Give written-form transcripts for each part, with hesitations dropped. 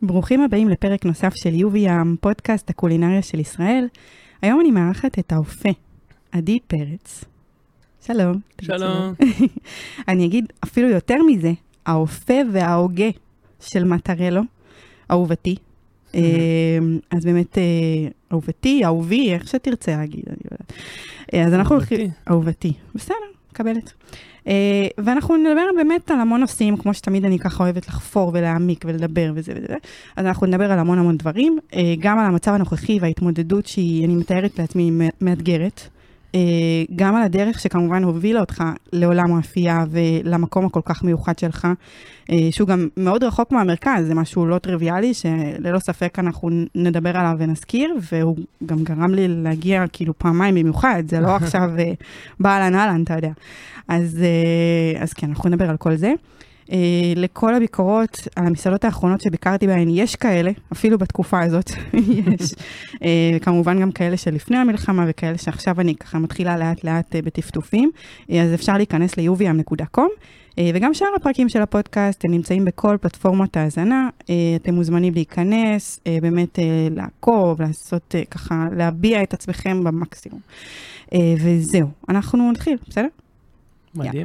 ברוכים הבאים לפרק נוסף של יובי-ים, פודקאסט הקולינריה של ישראל. היום אני מארחת את האופה, עדי פרץ. שלום. שלום. אני אגיד אפילו יותר מזה, האופה וההוגה של מטרלו, אהובתי. אז באמת, אהובתי, אהובי, איך שתרצה להגיד, אני לא יודעת. אז אנחנו הולכים... אהובתי. בסדר, מקבלת. ואנחנו נדבר באמת על המון נושאים, כמו שתמיד אני ככה אוהבת לחפור ולהעמיק ולדבר וזה וזה. אז אנחנו נדבר על המון דברים, גם על המצב הנוכחי וההתמודדות שהיא, אני מתארת לעצמי, מאתגרת. גם על הדרך שכמובן הובילה אותך לעולם האפייה ולמקום הכל כך מיוחד שלך, שהוא גם מאוד רחוק מהמרכז, זה משהו לא טריוויאלי, שללא ספק אנחנו נדבר עליו ונזכיר, והוא גם גרם לי להגיע כאילו פעמיים במיוחד, זה לא עכשיו באהלן אהלן, אתה יודע. אז כן, אנחנו נדבר על כל זה. לכל הביקורות על המסעדות האחרונות שביקרתי בהן, יש כאלה, אפילו בתקופה הזאת, יש. כמובן גם כאלה שלפני המלחמה, וכאלה שעכשיו אני ככה מתחילה לאט לאט בטפטופים. אז אפשר להיכנס ל-uvm.com, וגם שאר הפרקים של הפודקאסט, הם נמצאים בכל פלטפורמת ההזנה. אתם מוזמנים להיכנס, באמת לעקוב, לעשות ככה, להביע את עצמכם במקסימום. וזהו, אנחנו נתחיל, בסדר? מדהים.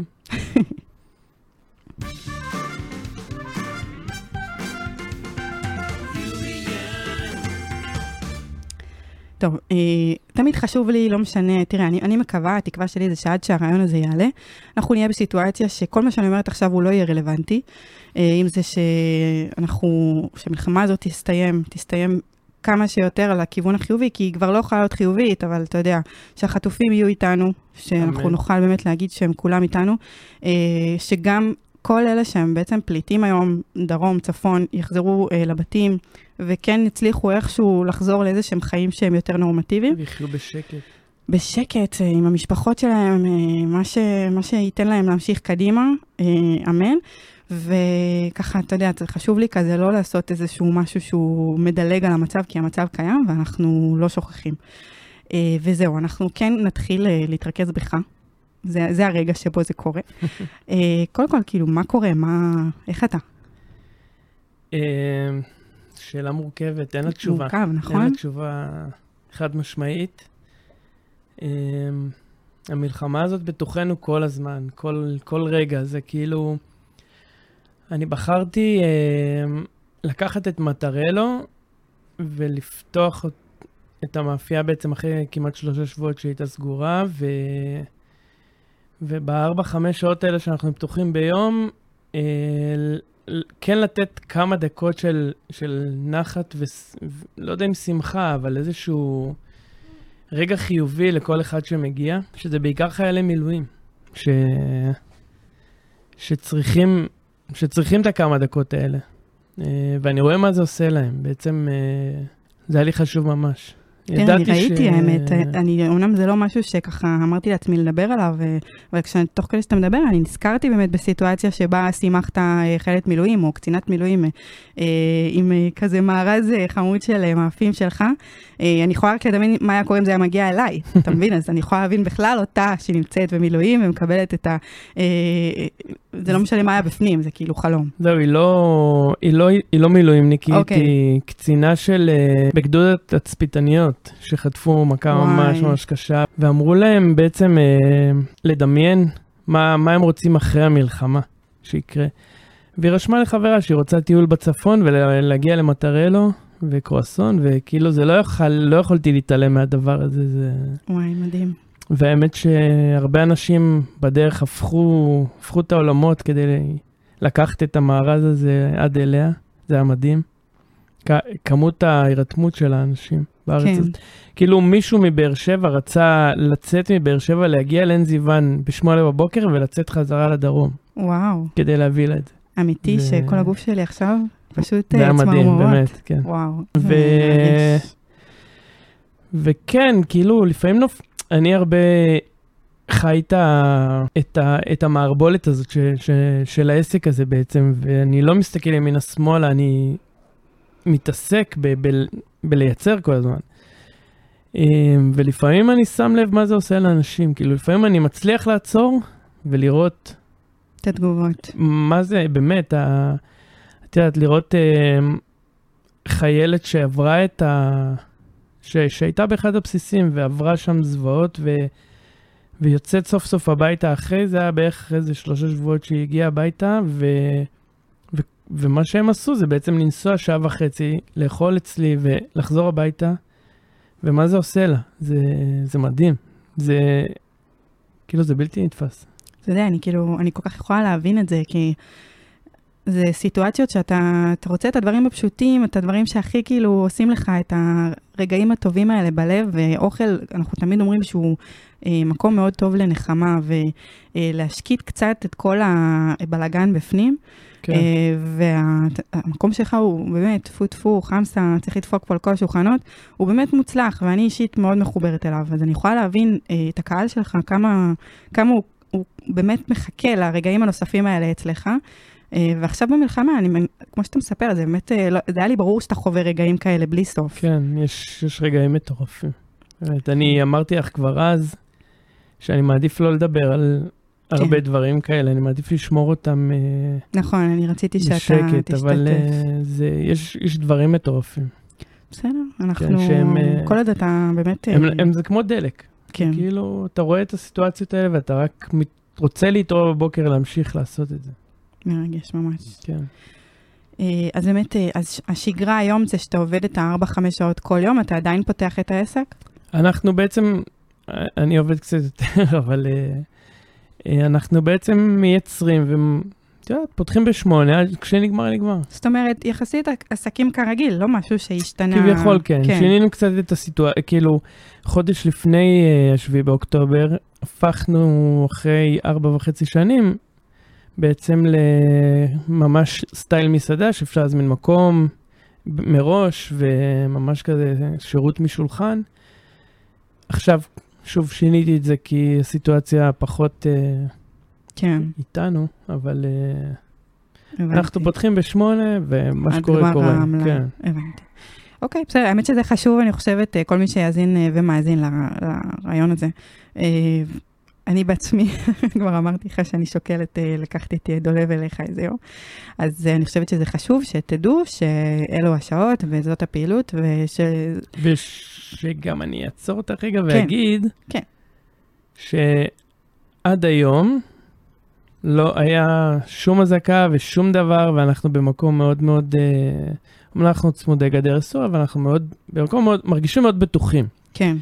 טוב, תמיד חשוב לי, לא משנה, תראה, אני מקווה, התקווה שלי זה שעד שהרעיון הזה יעלה, אנחנו נהיה בסיטואציה שכל מה שאני אומרת עכשיו הוא לא יהיה רלוונטי, אם זה שמלחמה הזאת תסתיים כמה שיותר על הכיוון החיובי, כי היא כבר לא יכולה להיות חיובית, אבל אתה יודע, שהחטופים יהיו איתנו, שאנחנו נוכל באמת להגיד שהם כולם איתנו, שגם כל אלה שהם בעצם פליטים היום, דרום, צפון, יחזרו לבתים, וכן הצליחו איכשהו לחזור לאיזה שהם חיים שהם יותר נורמטיביים. ויחיו בשקט. בשקט, עם המשפחות שלהם, מה שייתן להם להמשיך קדימה, אמן. וככה, אתה יודע, חשוב לי כזה לא לעשות איזשהו משהו שהוא מדלג על המצב, כי המצב קיים ואנחנו לא שוכחים. וזהו, אנחנו כן נתחיל להתרכז בך. זה הרגע שבו זה קורה. קודם כל, כאילו, מה קורה? איך אתה? שאלה מורכבת, אין לה תשובה. מורכב, נכון? אין לה תשובה חד משמעית. המלחמה הזאת בתוכנו כל הזמן, כל רגע. זה כאילו... אני בחרתי לקחת את מטרלו ולפתוח את המאפייה בעצם אחרי כמעט 3 שבועות שהייתה סגורה, וב4-5 שעות האלה שאנחנו פתוחים ביום, כן לתת כמה דקות של נחת, ולא יודע אם שמחה, אבל איזשהו רגע חיובי לכל אחד שמגיע, שזה בעיקר חיילי מילואים, שצריכים את הכמה דקות האלה. ואני רואה מה זה עושה להם. בעצם זה היה לי חשוב ממש. כן, אני ראיתי, האמת. אומנם זה לא משהו שככה אמרתי לעצמי לדבר עליו, אבל תוך כדי שאתה מדבר, אני נזכרתי באמת בסיטואציה שבה שימחת חיילת מילואים, או קצינת מילואים, עם כזה מארז חמוד של מאפים שלך. אני יכולה רק לדמיין מה היה קורה אם זה היה מגיע אליי, אתה מבין? אז אני יכולה להבין בכלל אותה שנמצאת במילואים, ומקבלת את זה לא משנה מה היה בפנים, זה כאילו חלום. זהו, היא לא מילואימניקית, היא קצינה של בגדוד התצפיתניות, שחטפו מכה ממש קשה, ואמרו להם בעצם לדמיין מה הם רוצים אחרי המלחמה שיקרה. והיא רשמה לחברה שהיא רוצה טיול בצפון ולהגיע למטרלו וקרואסון, וכאילו זה לא יכולתי להתעלם מהדבר הזה. וואי, מדהים. והאמת שהרבה אנשים בדרך הפכו את העולמות כדי לקחת את המארז הזה עד אליה. זה היה מדהים. כמות ההירתמות של האנשים בארץ. כן. כאילו מישהו מבאר שבע רצה לצאת מבאר שבע, להגיע לעין זיוון ב8 בבוקר ולצאת חזרה לדרום. וואו. כדי להביא לה את זה. אמיתי שכל הגוף שלי עכשיו פשוט זה היה מדהים, באמת, כן. וואו. וכן, כאילו לפעמים אני הרבה חי את המערבולת הזאת של העסק הזה בעצם, ואני לא מסתכל ימינה שמאלה, אני מתעסק בלייצר כל הזמן. ולפעמים אני שם לב מה זה עושה לאנשים, כאילו לפעמים אני מצליח לעצור ולראות את התגובות. מה זה באמת, את יודעת, לראות חיילת שעברה שהייתה באחד הבסיסים ועברה שם זוועות ויוצאת סוף סוף הביתה אחרי, זה היה בערך איזה 3 שבועות שהיא הגיעה הביתה, ומה שהם עשו זה בעצם לנסוע 1.5 שעה, לאכול אצלי ולחזור הביתה, ומה זה עושה לה? זה מדהים. זה בלתי נתפס. אתה יודע, אני כל כך יכולה להבין את זה, כי זה סיטואציות שאתה רוצה את הדברים הפשוטים, את הדברים שהכי כאילו עושים לך את הרגעים הטובים האלה בלב, ואוכל, אנחנו תמיד אומרים שהוא מקום מאוד טוב לנחמה, ולהשקיט קצת את כל הבלגן בפנים, כן. והמקום שלך הוא באמת טפו, חמסה, צריך לדפוק פה על כל השולחנות, הוא באמת מוצלח, ואני אישית מאוד מחוברת אליו, אז אני יכולה להבין את הקהל שלך, כמה הוא באמת מחכה לרגעים הנוספים האלה אצלך, ועכשיו במלחמה, כמו שאתה מספר, זה באמת, זה היה לי ברור שאתה חווה רגעים כאלה בלי סוף. כן, יש רגעים מטורפים. אני אמרתי לך כבר אז, שאני מעדיף לא לדבר על הרבה דברים כאלה, אני מעדיף לשמור אותם נכון, אני רציתי שאתה בשקט, אבל יש דברים מטורפים. בסדר, אנחנו, כל עוד אתה באמת... זה כמו דלק. כן. כאילו, אתה רואה את הסיטואציות האלה, ואתה רק רוצה להתעורר בבוקר להמשיך לעשות את זה. מרגש ממש. כן. אז באמת, השגרה היום זה שאתה עובד את 4-5 שעות כל יום, אתה עדיין פותח את העסק? אנחנו בעצם, אני עובד קצת יותר, אבל אנחנו בעצם מייצרים, פותחים ב8, כשנגמר, נגמר. זאת אומרת, יחסית עסקים כרגיל, לא משהו שהשתנה. כביכול, כן. שינינו קצת את הסיטואציה, כאילו, חודש לפני 7 באוקטובר, הפכנו אחרי 4.5 שנים, בעצם לממש סטייל מסעדה, שאפשר להזמין מקום מראש, וממש כזה שירות משולחן. עכשיו, שוב שיניתי את זה, כי הסיטואציה פחות כן. איתנו, אבל אנחנו פותחים ב8, ומה שקורה קורה. כן. הבנתי. אוקיי, בסדר, האמת שזה חשוב, אני חושבת, כל מי שיאזין ומאזין לרעיון הזה. אני בעצמי, כבר אמרתי לך שאני שוקלת לקחת איתי דולב אליך איזה יום. אז אני חושבת שזה חשוב שתדעו שאלו השעות וזאת הפעילות ושגם אני אעצור אותך רגע ואגיד שעד היום לא היה שום הזקה ושום דבר, ואנחנו במקום מאוד מאוד, אנחנו צמודי גדר אסור, אבל אנחנו במקום מאוד, מרגישים מאוד בטוחים. כן.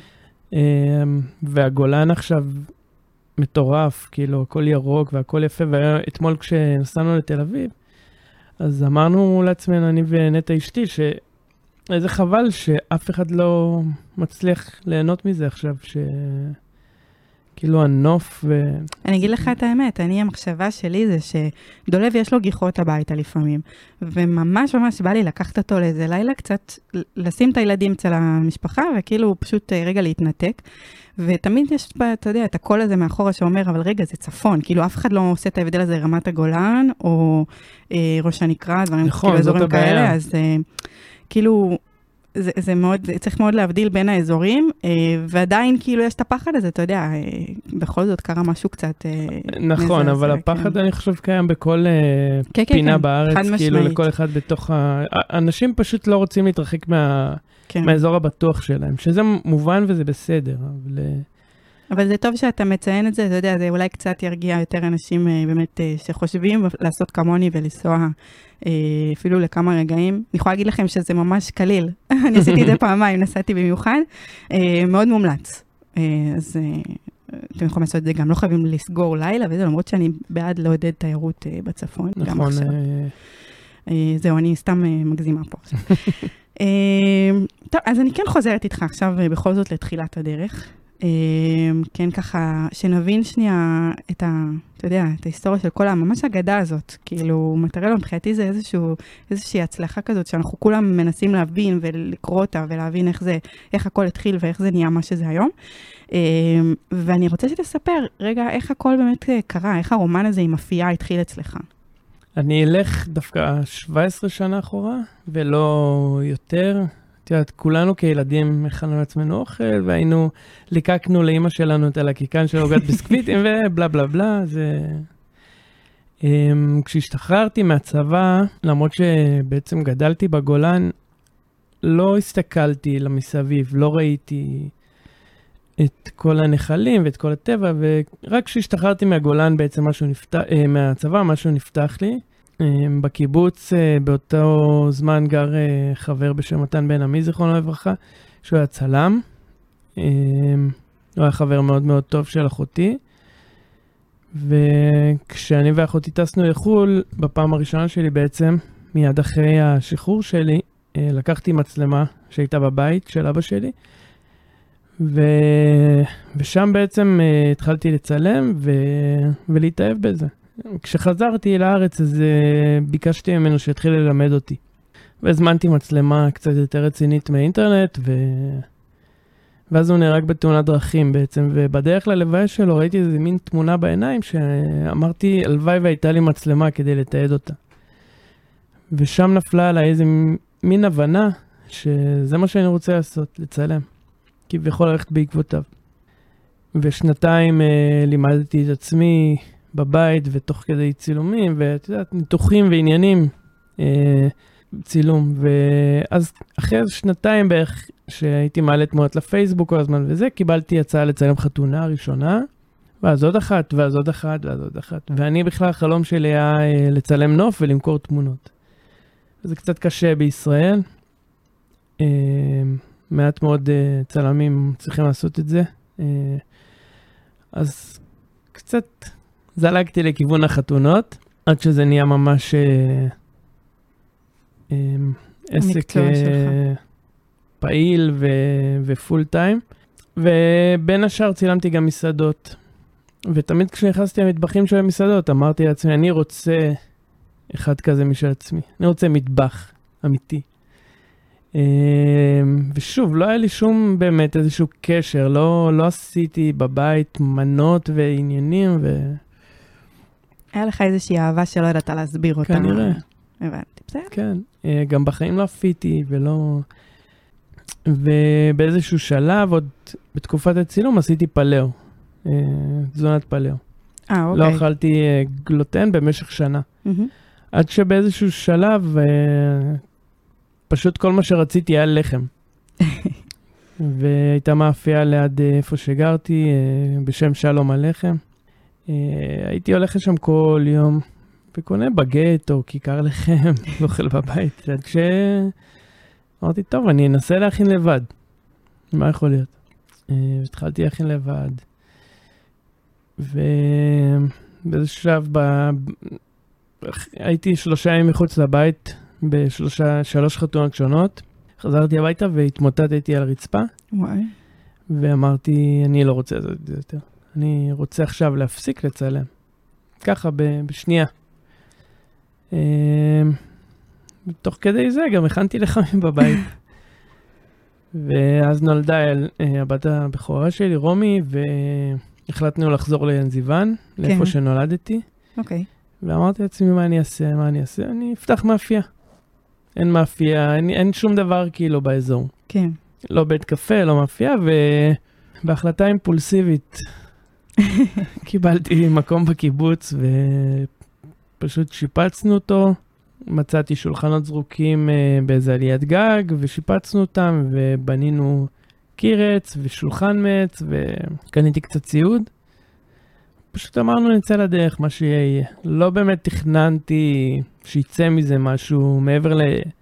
והגולן עכשיו מטורף, כאילו, הכל ירוק והכל יפה, ואתמול כשנסענו לתל אביב, אז אמרנו לעצמנו, אני ונטע אשתי, שאיזה חבל שאף אחד לא מצליח ליהנות מזה עכשיו, כאילו הנוף אני אגיד לך את האמת, המחשבה שלי זה שדולב יש לו גיחות הביתה לפעמים, וממש ממש בא לי לקחת אותו לאיזה לילה קצת, לשים את הילדים אצל המשפחה, וכאילו פשוט רגע להתנתק, ותמיד יש, אתה יודע, את הקול הזה מאחורה שאומר, אבל רגע, זה צפון, כאילו אף אחד לא עושה את ההבדל הזה רמת הגולן, או ראש הנקרא, דברים כאילו אזורים כאלה, אז כאילו, זה מאוד, צריך מאוד להבדיל בין האזורים, ועדיין כאילו יש את הפחד הזה, אתה יודע, בכל זאת קרה משהו קצת... נכון, אבל הפחד אני חושב קיים בכל פינה בארץ, כאילו לכל אחד בתוך אנשים פשוט לא רוצים להתרחק מהאזור הבטוח שלהם, שזה מובן וזה בסדר, אבל זה טוב שאתה מציין את זה, אתה יודע, זה אולי קצת ירגיע יותר אנשים באמת שחושבים לעשות כמוני ולנסוע אפילו לכמה רגעים. אני יכולה להגיד לכם שזה ממש קליל. אני עשיתי את זה פעמיים, נסעתי במיוחד. מאוד מומלץ. אז אתם יכולים לעשות את זה גם, לא חייבים לסגור לילה, וזה למרות שאני בעד לעודד תיירות בצפון. נכון. זהו, אני סתם מגזימה פה עכשיו. טוב, אז אני כן חוזרת איתך עכשיו בכל זאת לתחילת הדרך. כן, ככה, שנבין שנייה אתה יודע, את ההיסטוריה של כל ממש הגדה הזאת, כאילו, מטרלו, מבחינתי זה איזושהי הצלחה כזאת, שאנחנו כולם מנסים להבין ולקרוא אותה, ולהבין איך הכל התחיל, ואיך זה נהיה מה שזה היום. ואני רוצה שתספר, רגע, איך הכל באמת קרה, איך הרומן הזה עם אפייה התחיל אצלך. אני אלך דווקא 17 שנה אחורה, ולא יותר. תראה, כולנו כילדים הכנו לעצמנו אוכל, והיינו, ליקקנו לאמא שלנו את הלקיקן של עוגת ביסקוויטים, ובלה בלה בלה. כשהשתחררתי מהצבא, למרות שבעצם גדלתי בגולן, לא הסתכלתי למסביב, לא ראיתי את כל הנחלים ואת כל הטבע, ורק כשהשתחררתי מהגולן בעצם מהצבא, משהו נפתח לי. בקיבוץ באותו זמן גר חבר בשם מתן בן עמי, זיכרונו לברכה, שהוא היה צלם. הוא היה חבר מאוד מאוד טוב של אחותי. וכשאני ואחותי טסנו לחול, בפעם הראשונה שלי בעצם, מיד אחרי השחרור שלי, לקחתי מצלמה שהייתה בבית של אבא שלי, ושם בעצם התחלתי לצלם ולהתאהב בזה. כשחזרתי לארץ, אז ביקשתי ממנו שהתחיל ללמד אותי. והזמנתי מצלמה קצת יותר רצינית מהאינטרנט, ואז הוא נהרג בתאונת דרכים בעצם, ובדרך ללוויה שלו ראיתי איזה מין תמונה בעיניים, שאמרתי, הלוואי והייתה לי מצלמה כדי לתעד אותה. ושם נפלה עליי איזה מין הבנה, שזה מה שאני רוצה לעשות, לצלם. כביכול ללכת בעקבותיו. ושנתיים לימדתי את עצמי בבית, ותוך כדי צילומים, ואת יודעת, ניתוחים ועניינים, צילום. ואז אחרי שנתיים בערך, שהייתי מעלה תמונות לפייסבוק כל הזמן וזה, קיבלתי הצעה לצלם חתונה הראשונה, ואז עוד אחת, ואז עוד אחת, ואז עוד אחת. ואני בכלל, החלום שלי היה לצלם נוף ולמכור תמונות. זה קצת קשה בישראל. מעט מאוד צלמים צריכים לעשות את זה. אז קצת זלגתי לכיוון החתונות, עד שזה נהיה ממש עסק פעיל ופול טיים. ובין השאר צילמתי גם מסעדות. ותמיד כשנכנסתי למטבחים של המסעדות, אמרתי לעצמי, אני רוצה אחד כזה משל עצמי. אני רוצה מטבח אמיתי. ושוב, לא היה לי שום באמת איזשהו קשר, לא עשיתי בבית מנות ועניינים היה לך איזושהי אהבה שלא ידעת להסביר אותה. כנראה. הבנתי, בסדר? כן, גם בחיים לא אפיתי ובאיזשהו שלב, עוד בתקופת הצילום, עשיתי פלאו, תזונת פלאו. אוקיי. לא אכלתי גלוטן במשך שנה. עד שבאיזשהו שלב, פשוט כל מה שרציתי היה לחם. והייתה מאפייה ליד איפה שגרתי, בשם שלום הלחם. הייתי הולך לשם כל יום, וקונה בגט או כיכר לחם, ואוכל בבית. עד אמרתי, טוב, אני אנסה להכין לבד. מה יכול להיות? התחלתי להכין לבד. ובאיזשהו שלב, הייתי 3 ימים מחוץ לבית, בשלוש חתונות שונות. חזרתי הביתה והתמוטטתי על הרצפה. וואי. ואמרתי, אני לא רוצה לעשות את זה יותר. אני רוצה עכשיו להפסיק לצלם. ככה, בשנייה. תוך כדי זה גם הכנתי לחמים בבית. ואז נולדה הבת הבכורה שלי, רומי, והחלטנו לחזור לינזיוון, לאיפה שנולדתי. אוקיי. ואמרתי לעצמי, מה אני אעשה? אני אפתח מאפייה. אין מאפייה, אין שום דבר כאילו באזור. כן. לא בית קפה, לא מאפייה, ובהחלטה אימפולסיבית קיבלתי מקום בקיבוץ, ופשוט שיפצנו אותו. מצאתי שולחנות זרוקים באיזה עליית גג, ושיפצנו אותם, ובנינו קירץ ושולחן מעץ, וקניתי קצת ציוד. פשוט אמרנו נצא לדרך, מה שיהיה. לא באמת תכננתי שיצא מזה משהו מעבר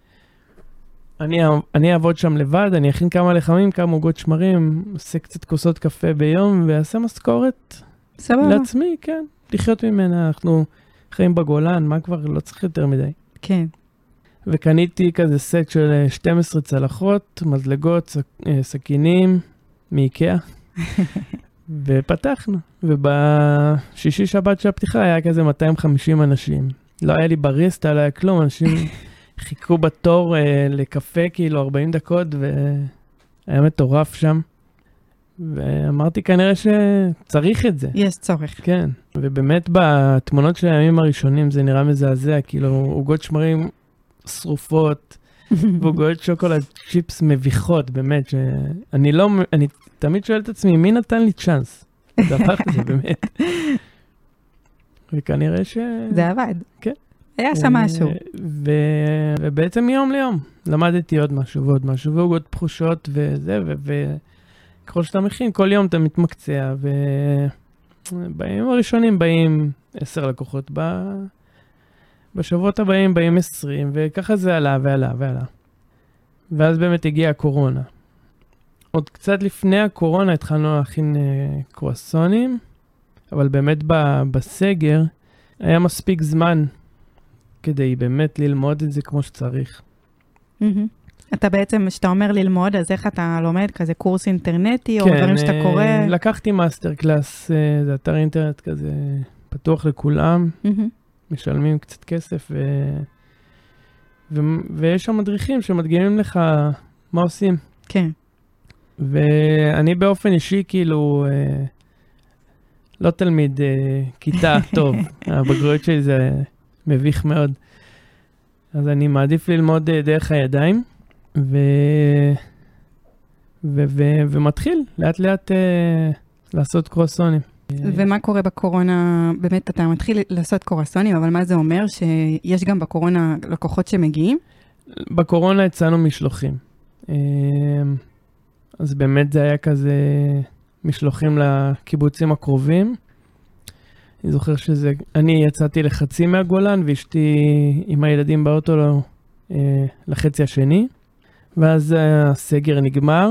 אני אעבוד שם לבד, אני אכין כמה לחמים, כמה עוגות שמרים, עושה קצת כוסות קפה ביום, ואעשה משכורת לעצמי, כן. לחיות ממנה, אנחנו חיים בגולן, מה כבר לא צריך יותר מדי. כן. וקניתי כזה סט של 12 צלחות, מזלגות, סכינים, מאיקאה. ופתחנו, ובשישי שבת של הפתיחה היה כזה 250 אנשים. לא היה לי בריסטה, לא היה כלום, אנשים חיכו בתור לקפה כאילו 40 דקות, והיה מטורף שם. ואמרתי כנראה שצריך את זה. יש צורך. כן, ובאמת בתמונות של הימים הראשונים זה נראה מזעזע, כאילו עוגות שמרים שרופות, ועוגות שוקולד צ'יפס מביכות, באמת, שאני תמיד שואל את עצמי, מי נתן לי צ'אנס? דבר כזה, באמת. וכנראה זה עבד. כן. היה שם משהו. ובעצם מיום ליום למדתי עוד משהו ועוד משהו, ועוד תחושות וזה, וככל שאתה מכין, כל יום אתה מתמקצע, ובימים הראשונים באים 10 לקוחות, בשבועות הבאים באים 20, וככה זה עלה ועלה ועלה. ואז באמת הגיעה הקורונה. עוד קצת לפני הקורונה התחלנו להכין קרואסונים, אבל באמת בסגר היה מספיק זמן כדי באמת ללמוד את זה כמו שצריך. אתה בעצם, כשאתה אומר ללמוד, אז איך אתה לומד? כזה קורס אינטרנטי או דברים שאתה קורא? כן, לקחתי מאסטר קלאס, זה אתר אינטרנט כזה פתוח לכולם, משלמים קצת כסף, ויש שם מדריכים שמדגימים לך מה עושים. כן. ואני באופן אישי כאילו לא תלמיד כיתה טוב, הבגרויות שלי זה מביך מאוד. אז אני מעדיף ללמוד דרך הידיים, ומתחיל לאט לאט לעשות קרואסונים. ומה קורה בקורונה? באמת אתה מתחיל לעשות קרואסונים, אבל מה זה אומר? שיש גם בקורונה לקוחות שמגיעים? בקורונה הצענו משלוחים. אז באמת זה היה כזה משלוחים לקיבוצים הקרובים. אני זוכר אני יצאתי לחצי מהגולן, ואשתי עם הילדים באוטו לחצי השני. ואז הסגר נגמר,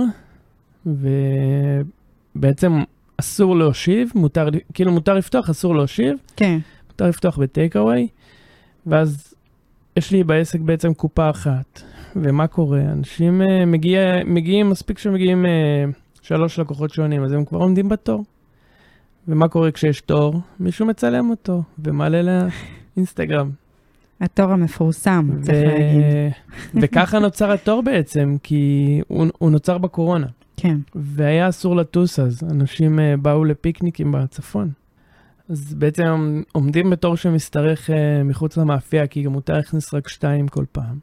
ובעצם אסור להושיב, מותר לפתוח, אסור להושיב. כן. מותר לפתוח בטייק-אווי, ואז יש לי בעסק בעצם קופה אחת. ומה קורה? אנשים מגיעים, מספיק שמגיעים 3 לקוחות שונים, אז הם כבר עומדים בתור. ומה קורה כשיש תור? מישהו מצלם אותו, ומעלה לאינסטגרם. התור המפורסם, צריך להגיד. וככה נוצר התור בעצם, כי הוא נוצר בקורונה. כן. והיה אסור לטוס, אז אנשים באו לפיקניקים בצפון. אז בעצם עומדים בתור שמסתרך מחוץ למאפייה, כי גם מותר להכניס רק 2 כל פעם.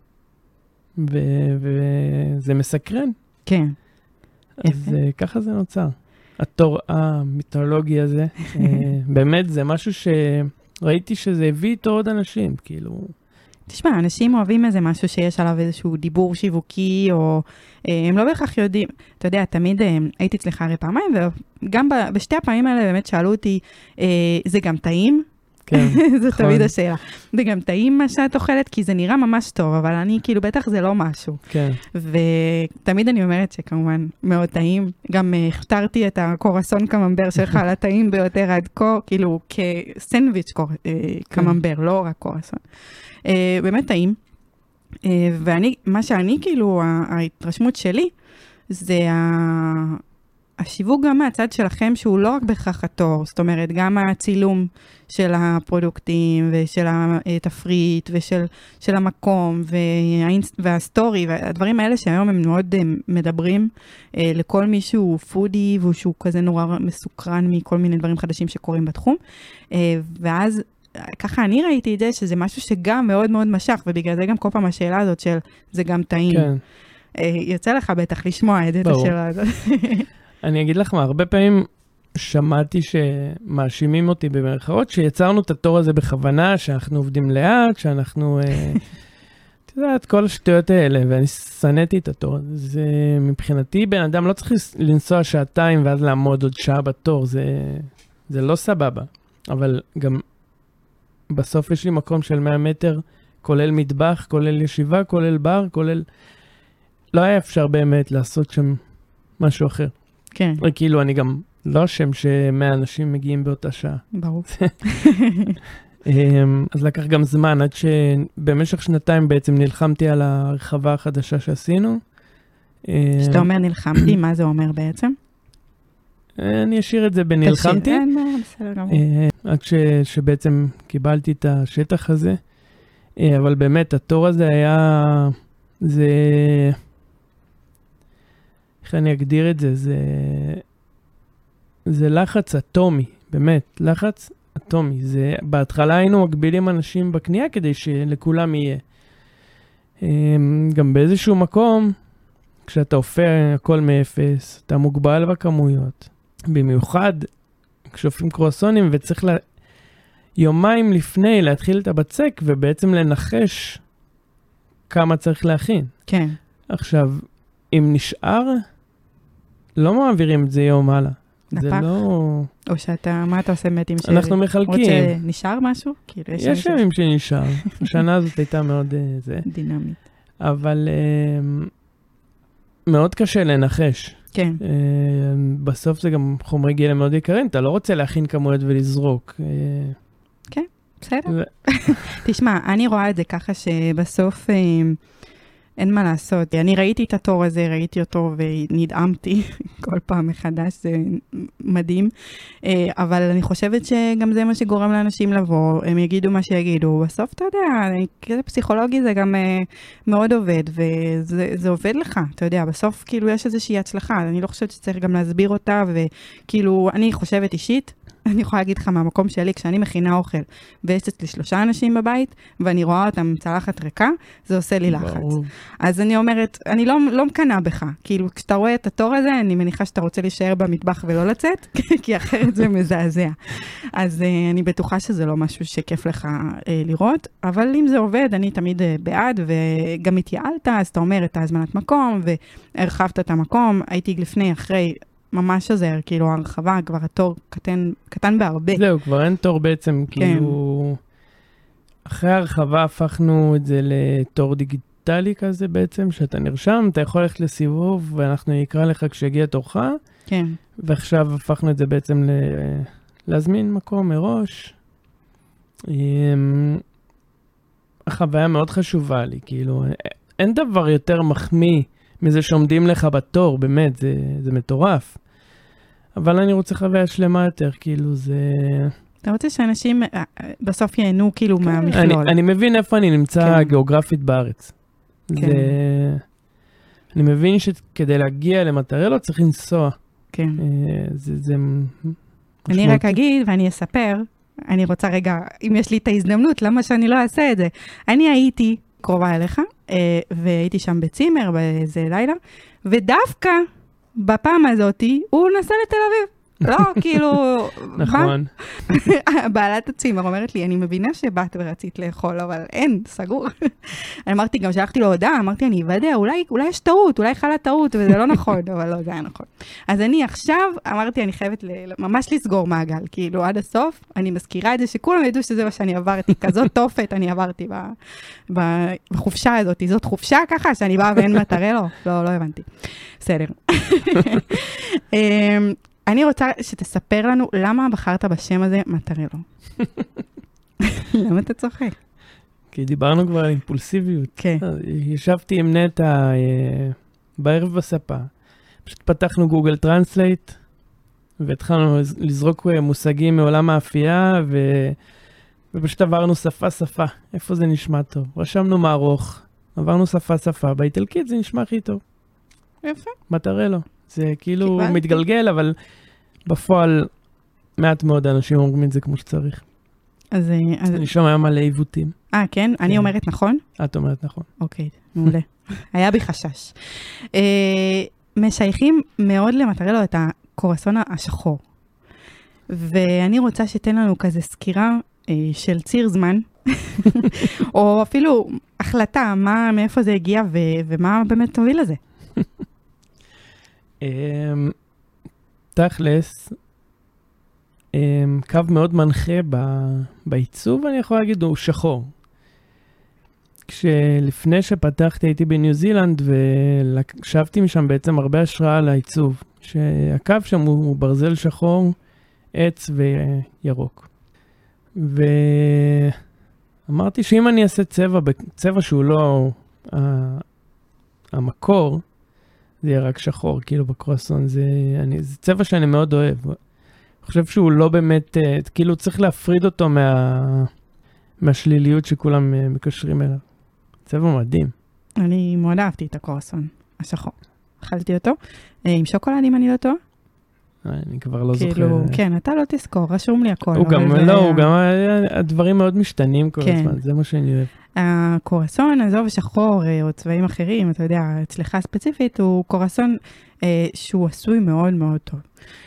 וזה מסקרן. כן. אז ככה זה נוצר. התור המיתולוגי הזה, באמת זה משהו שראיתי שזה הביא איתו עוד אנשים, כאילו... תשמע, אנשים אוהבים איזה משהו שיש עליו איזשהו דיבור שיווקי, או הם לא בהכרח יודעים. אתה יודע, תמיד הייתי אצלך הרי פעמיים, וגם בשתי הפעמים האלה באמת שאלו אותי, זה גם טעים? כן. זו תמיד השאלה. זה גם טעים מה שאת אוכלת, כי זה נראה ממש טוב, אבל אני כאילו בטח זה לא משהו. כן. ותמיד אני אומרת שכמובן מאוד טעים. גם הכתרתי את הקורסון קממבר שלך על הטעים ביותר עד כה, כאילו כסנדוויץ' קממבר, לא רק קורסון. באמת טעים. ומה שאני כאילו, ההתרשמות שלי, זה השיווק גם מהצד שלכם, שהוא לא רק בהכרח התור, זאת אומרת, גם הצילום של הפרודוקטים, ושל התפריט, ושל המקום, והסטורי, והדברים האלה שהיום הם מאוד מדברים לכל מי שהוא פודי, ושהוא כזה נורא מסוקרן מכל מיני דברים חדשים שקורים בתחום. ואז, ככה אני ראיתי את זה, שזה משהו שגם מאוד מאוד משך, ובגלל זה גם כל פעם השאלה הזאת של זה גם טעים. כן. יוצא לך בטח לשמוע את השאלה הזאת. אני אגיד לך מה, הרבה פעמים שמעתי שמאשימים אותי במרכאות, שיצרנו את התור הזה בכוונה, שאנחנו עובדים לאט, שאנחנו, אתה יודעת, כל השטויות האלה, ואני סנאתי את התור. זה מבחינתי, בן אדם לא צריך לנסוע 2 שעות ואז לעמוד עוד שעה בתור, זה לא סבבה. אבל גם בסוף יש לי מקום של 100 מטר, כולל מטבח, כולל ישיבה, כולל בר, כולל... לא היה אפשר באמת לעשות שם משהו אחר. כן. כאילו, אני גם לא אשם ש100 אנשים מגיעים באותה שעה. ברור. אז לקח גם זמן, עד שבמשך 2 בעצם נלחמתי על הרחבה החדשה שעשינו. כשאתה אומר נלחמתי, מה זה אומר בעצם? אני אשאיר את זה בנלחמתי. בסדר גמור. עד שבעצם קיבלתי את השטח הזה. אבל באמת, התור הזה היה... איך אני אגדיר את זה? זה לחץ אטומי, באמת, לחץ אטומי. בהתחלה היינו מגבילים אנשים בקנייה כדי שלכולם יהיה. גם באיזשהו מקום, כשאתה הופך הכל מאפס, אתה מוגבל בכמויות. במיוחד כשאופים קרואסונים וצריך יומיים לפני להתחיל את הבצק, ובעצם לנחש כמה צריך להכין. כן. עכשיו, אם נשאר, לא מעבירים את זה יום הלאה. זה לא... או שאתה, מה אתה עושה באמת עם אנחנו מחלקים. עוד שנשאר משהו? יש ימים שנשאר. השנה הזאת הייתה מאוד דינמית. אבל מאוד קשה לנחש. כן. בסוף זה גם חומרי גלם מאוד יקרים, אתה לא רוצה להכין כמויות ולזרוק. כן, בסדר. תשמע, אני רואה את זה ככה שבסוף אין מה לעשות. אני ראיתי את התור הזה, ראיתי אותו ונדאמתי כל פעם מחדש, זה מדהים. אבל אני חושבת שגם זה מה שגורם לאנשים לבוא, הם יגידו מה שיגידו. בסוף אתה יודע, כזה פסיכולוגי זה גם מאוד עובד, וזה עובד לך, אתה יודע, בסוף כאילו יש איזושהי הצלחה, אני לא חושבת שצריך גם להסביר אותה, וכאילו אני חושבת אישית, אני יכולה להגיד לך מהמקום שלי, כשאני מכינה אוכל, ויש אצלי 3 אנשים בבית, ואני רואה אותם צלחת ריקה, זה עושה לי לחץ. אז אני אומרת, אני לא מקנה בך. כאילו, כשאתה רואה את התור הזה, אני מניחה שאתה רוצה להישאר במטבח ולא לצאת, כי אחרת זה מזעזע. אז אני בטוחה שזה לא משהו שכיף לך לראות, אבל אם זה עובד, אני תמיד בעד, וגם התייעלת, אז אתה אומר את ההזמנת מקום, והרחבת את המקום, הייתי לפני, אחרי, ממש עוזר, כאילו הרחבה, כבר התור קטן בהרבה. זהו, כבר אין תור בעצם, כאילו, אחרי הרחבה הפכנו את זה לתור דיגיטלי כזה בעצם, שאתה נרשם, אתה יכול ללכת לסיבוב, ואנחנו נקרא לך כשיגיע תורך, כן. ועכשיו הפכנו את זה בעצם להזמין מקום מראש. החוויה מאוד חשובה לי, כאילו, אין דבר יותר מחמיא מזה שעומדים לך בתור, באמת, זה מטורף. אבל אני רוצה חוויה שלמה יותר, כאילו זה... אתה רוצה שאנשים בסוף ייהנו כאילו מהמכלול. אני מבין איפה אני נמצא גיאוגרפית בארץ. אני מבין שכדי להגיע למטרלו צריך לנסוע. כן. זה אני רק אגיד ואני אספר, אני רוצה רגע, אם יש לי את ההזדמנות, למה שאני לא אעשה את זה? אני הייתי קרובה אליך, והייתי שם בצימר באיזה לילה, ודווקא בפעם הזאת הוא נסע לתל אביב. לא, כאילו... נכון. בעלת הצימר אומרת לי, אני מבינה שבאת ורצית לאכול, אבל אין, סגור. אמרתי, גם שלחתי לו הודעה, אמרתי, אני אוודא, אולי יש טעות, אולי חלה טעות, וזה לא נכון, אבל לא, זה היה נכון. אז אני עכשיו, אמרתי, אני חייבת ממש לסגור מעגל, כאילו עד הסוף, אני מזכירה את זה, שכולם ידעו שזה מה שאני עברתי, כזאת תופת אני עברתי בחופשה הזאת, זאת חופשה ככה, שאני באה ואין מטרלו, לא הבנתי. בסדר. אני רוצה שתספר לנו למה בחרת בשם הזה מטרלו. למה אתה צוחק? כי דיברנו כבר על אימפולסיביות. כן. ישבתי עם נטע בערב בספה. פשוט פתחנו גוגל טרנסלייט, והתחלנו לזרוק מושגים מעולם האפייה, ופשוט עברנו שפה. איפה זה נשמע טוב? רשמנו מערוך, עברנו שפה. באיטלקית זה נשמע הכי טוב. יפה. מטרלו. זה כאילו מתגלגל, אבל בפועל מעט מאוד אנשים אומרים את זה כמו שצריך. אז אני שומע מלא עיוותים. כן? אני אומרת נכון? את אומרת נכון. אוקיי, מעולה. היה בי חשש. משייכים מאוד למטרלו את הקורסון השחור. ואני רוצה שתן לנו כזה סקירה של ציר זמן, או אפילו החלטה, מאיפה זה הגיע ומה באמת תוביל לזה. תכלס, קו מאוד מנחה בעיצוב, אני יכול להגיד, הוא שחור. כשלפני שפתחתי הייתי בניו זילנד, ולשבתי משם בעצם הרבה השראה על העיצוב, שהקו שם הוא ברזל שחור, עץ וירוק. ואמרתי שאם אני אעשה צבע שהוא לא המקור, זה יהיה רק שחור, כאילו בקרואסון, זה צבע שאני מאוד אוהב. אני חושב שהוא לא באמת, כאילו צריך להפריד אותו מהשליליות שכולם מקשרים אליו. צבע מדהים. אני מאוד אהבתי את הקרואסון, השחור. אכלתי אותו, עם שוקולד אם אני לא טועה. אני כבר לא זוכר. כאילו, כן, אתה לא תזכור, רשום לי הכל. הוא גם, לא, הוא גם, הדברים מאוד משתנים כל הזמן, זה מה שאני אוהב. הקורסון, עזוב שחור או צבעים אחרים, אתה יודע, אצלך ספציפית, הוא קורסון שהוא עשוי מאוד מאוד טוב.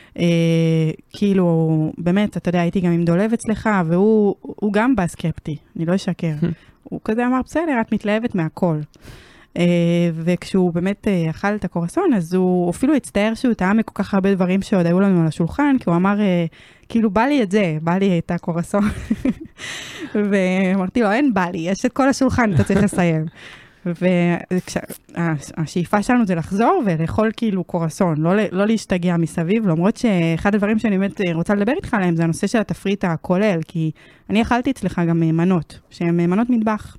כאילו, באמת, אתה יודע, הייתי גם עם דולב אצלך, והוא גם בא סקפטי, אני לא אשקר. הוא כזה אמר, בסדר, את מתלהבת מהכל. וכשהוא באמת אכל את הקורסון, אז הוא אפילו הצטער שהוא טעם מכל כך הרבה דברים שעוד היו לנו על השולחן, כי הוא אמר, כאילו, בא לי את זה, בא לי את הקורסון. ואמרתי לו, אין בא לי, יש את כל השולחן, אתה צריך לסיים. והשאיפה שלנו זה לחזור ולאכול כאילו קורסון, לא להשתגע מסביב, למרות שאחד הדברים שאני באמת רוצה לדבר איתך עליהם, זה הנושא של התפריט הכולל, כי אני אכלתי אצלך גם מנות, שהן מנות מטבח.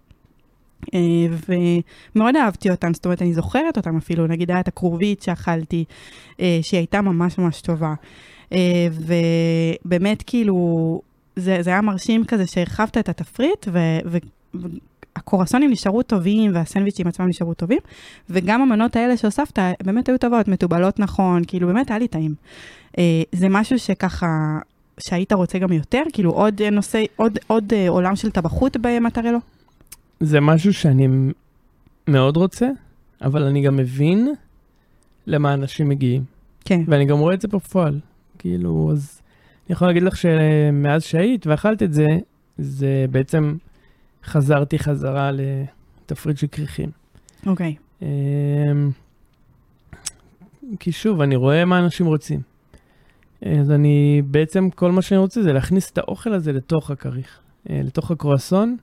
ומאוד אהבתי אותן, זאת אומרת, אני זוכרת אותן אפילו, נגיד היה את הכרובית שאכלתי, שהיא הייתה ממש ממש טובה. ובאמת כאילו, זה היה מרשים כזה שהרחבת את התפריט, והקורסונים נשארו טובים, והסנדוויצ'ים עצמם נשארו טובים, וגם המנות האלה שהוספת, באמת היו טובות, מטובלות נכון, כאילו באמת היה לי טעים. זה משהו שככה, שהיית רוצה גם יותר, כאילו עוד נושא, עוד עולם של טבחות במטרלו? זה משהו שאני מאוד רוצה, אבל אני גם מבין למה אנשים מגיעים. כן. ואני גם רואה את זה בפועל. כאילו, אז אני יכול להגיד לך שמאז שהיית ואכלת את זה, זה בעצם חזרתי חזרה לתפריט של כריכים. אוקיי. כי שוב, אני רואה מה אנשים רוצים. אז אני, בעצם כל מה שאני רוצה זה להכניס את האוכל הזה לתוך הכריך, לתוך הקרואסון,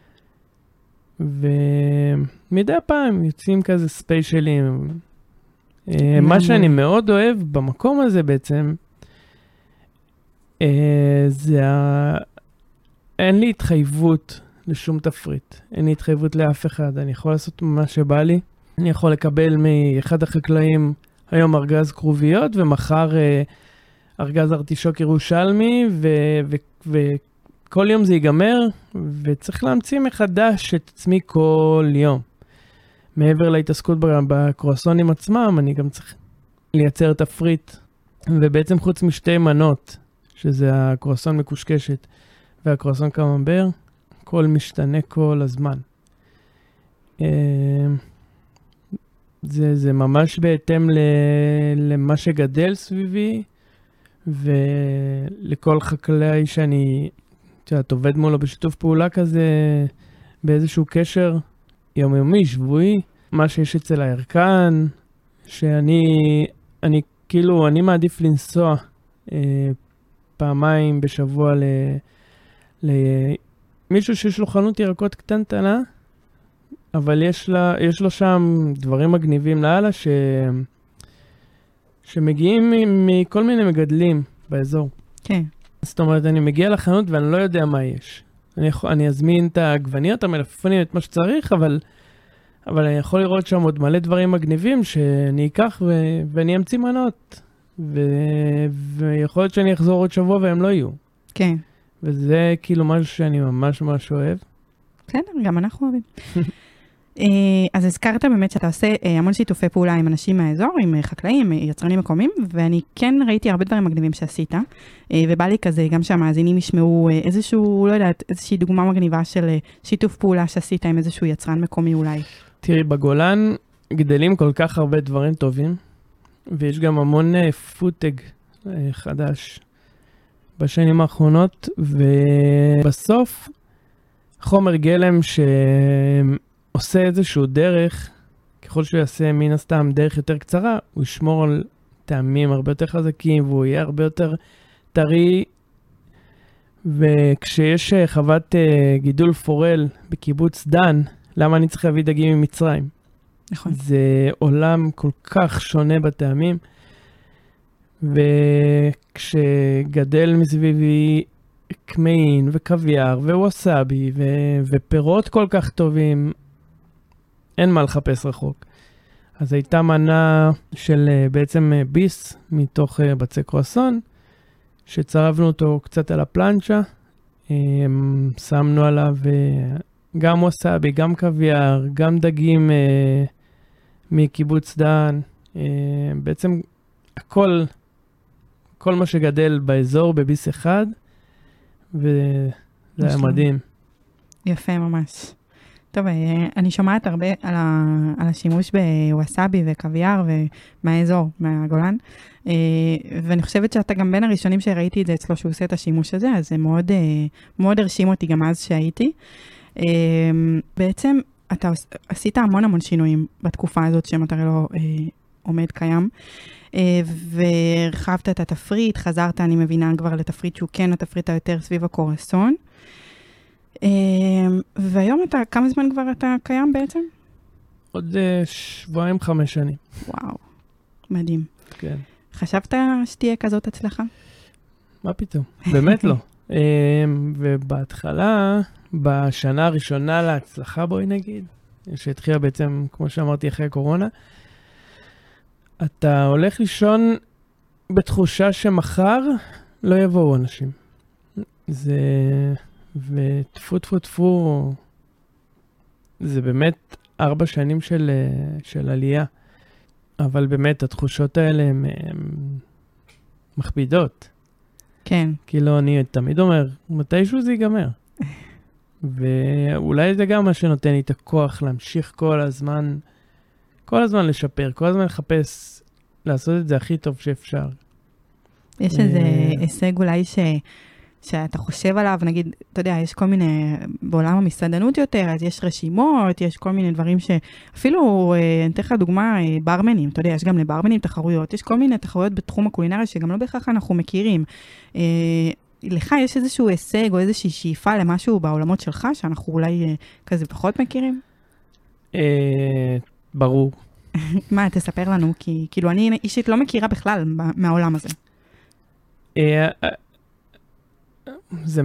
ומדי פעם יוצאים כזה ספיישלים. מה שאני מאוד אוהב במקום הזה בעצם, זה אין לי התחייבות לשום תפריט. אין לי התחייבות לאף אחד. אני יכול לעשות מה שבא לי. אני יכול לקבל מאחד החקלאים היום ארגז כרוביות, ומחר ארגז ארטישוק ירושלמי, וכל יום זה ייגמר, וצריך להמציא מחדש את עצמי כל יום. מעבר להתעסקות בקרואסונים עצמם, אני גם צריך לייצר תפריט, ובעצם חוץ משתי מנות, שזה הקרואסון מקושקשת והקרואסון קממבר, הכל משתנה כל הזמן. זה ממש בהתאם למה שגדל סביבי, ולכל חקלאי שאני עובד מולו בשיתוף פעולה כזה, באיזשהו קשר יומיומי, שבועי, מה שיש אצל הירקן, שאני כאילו, אני מעדיף לנסוע פעמיים בשבוע למישהו שיש לו חנות ירקות קטנטנה, אבל יש לו שם דברים מגניבים לאללה שמגיעים מכל מיני מגדלים באזור. כן. זאת אומרת, אני מגיע לחנות ואני לא יודע מה יש. אני אזמין את העגבניות, המלפפונים, את מה שצריך, אבל אני יכול לראות שם עוד מלא דברים מגניבים שאני אקח ואני אמציא מנות. ויכול להיות שאני אחזור עוד שבוע והם לא יהיו. כן. וזה כאילו משהו שאני ממש ממש אוהב. בסדר, גם אנחנו אוהבים. אז הזכרת באמת שאתה עושה המון שיתופי פעולה עם אנשים מהאזור, עם חקלאים, יצרנים מקומיים, ואני כן ראיתי הרבה דברים מגניבים שעשית, ובא לי כזה גם שהמאזינים ישמעו איזשהו, לא יודעת, איזושהי דוגמה מגניבה של שיתוף פעולה שעשית עם איזשהו יצרן מקומי אולי. תראי, בגולן גדלים כל כך הרבה דברים טובים, ויש גם המון פוטג חדש בשנים האחרונות, ובסוף חומר גלם שעושה איזשהו דרך, ככל שהוא יעשה מן הסתם דרך יותר קצרה, הוא ישמור על טעמים הרבה יותר חזקים, והוא יהיה הרבה יותר טרי, וכשיש חוות גידול פורל בקיבוץ דן, למה אני צריך להביא דגים ממצרים? נכון. זה עולם כל כך שונה בטעמים, וכשגדל מסביבי קמעין וקוויאר וווסאבי ופירות כל כך טובים, אין מה לחפש רחוק. אז הייתה מנה של בעצם ביס מתוך בצק קרואסון, שצרבנו אותו קצת על הפלנצ'ה, שמנו עליו גם ווסאבי, גם קוויאר, גם דגים מקיבוץ דן, בעצם הכל כל מה שגדל באזור בביס אחד, וזה היה מדהים. יפה ממש. טוב, אני שומעת הרבה על השימוש בווסאבי וקוויאר ומהאזור, מהגולן, ואני חושבת שאתה גם בין הראשונים שראיתי את זה אצלו שהוא עושה את השימוש הזה, אז זה מאוד, מאוד הרשים אותי גם אז שהייתי. בעצם אתה עשית המון שינויים בתקופה הזאת שמטרלו עומד קיים, והרחבת את התפריט, חזרת, אני מבינה כבר לתפריט שהוא כן התפריט היותר סביב הקורסון, והיום כמה זמן כבר אתה קיים בעצם? עוד 7-5 שנים. וואו, מדהים. כן. חשבת שתהיה כזאת הצלחה? מה פתאום? באמת לא. ובהתחלה, בשנה הראשונה להצלחה, בואי נגיד, שהתחילה בעצם, כמו שאמרתי, אחרי הקורונה, אתה הולך לישון בתחושה שמחר לא יבואו אנשים. זה... וטפו טפו טפו, זה באמת 4 שנים של עלייה. אבל באמת התחושות האלה הן מכבידות. כן. כאילו אני תמיד אומר, מתישהו זה ייגמר. ואולי זה גם מה שנותן לי את הכוח להמשיך כל הזמן לשפר, כל הזמן לחפש, לעשות את זה הכי טוב שאפשר. יש איזה הישג אולי שאתה חושב עליו, נגיד, אתה יודע, יש כל מיני, בעולם המסעדנות יותר, אז יש רשימות, יש כל מיני דברים אפילו, אני אתן לך דוגמה, ברמנים, אתה יודע, יש גם לברמנים תחרויות, יש כל מיני תחרויות בתחום הקולינרי שגם לא בהכרח אנחנו מכירים. לך יש איזשהו הישג או איזושהי שאיפה למשהו בעולמות שלך, שאנחנו אולי כזה פחות מכירים? ברור. מה, תספר לנו, כי כאילו אני אישית לא מכירה בכלל מהעולם הזה. זה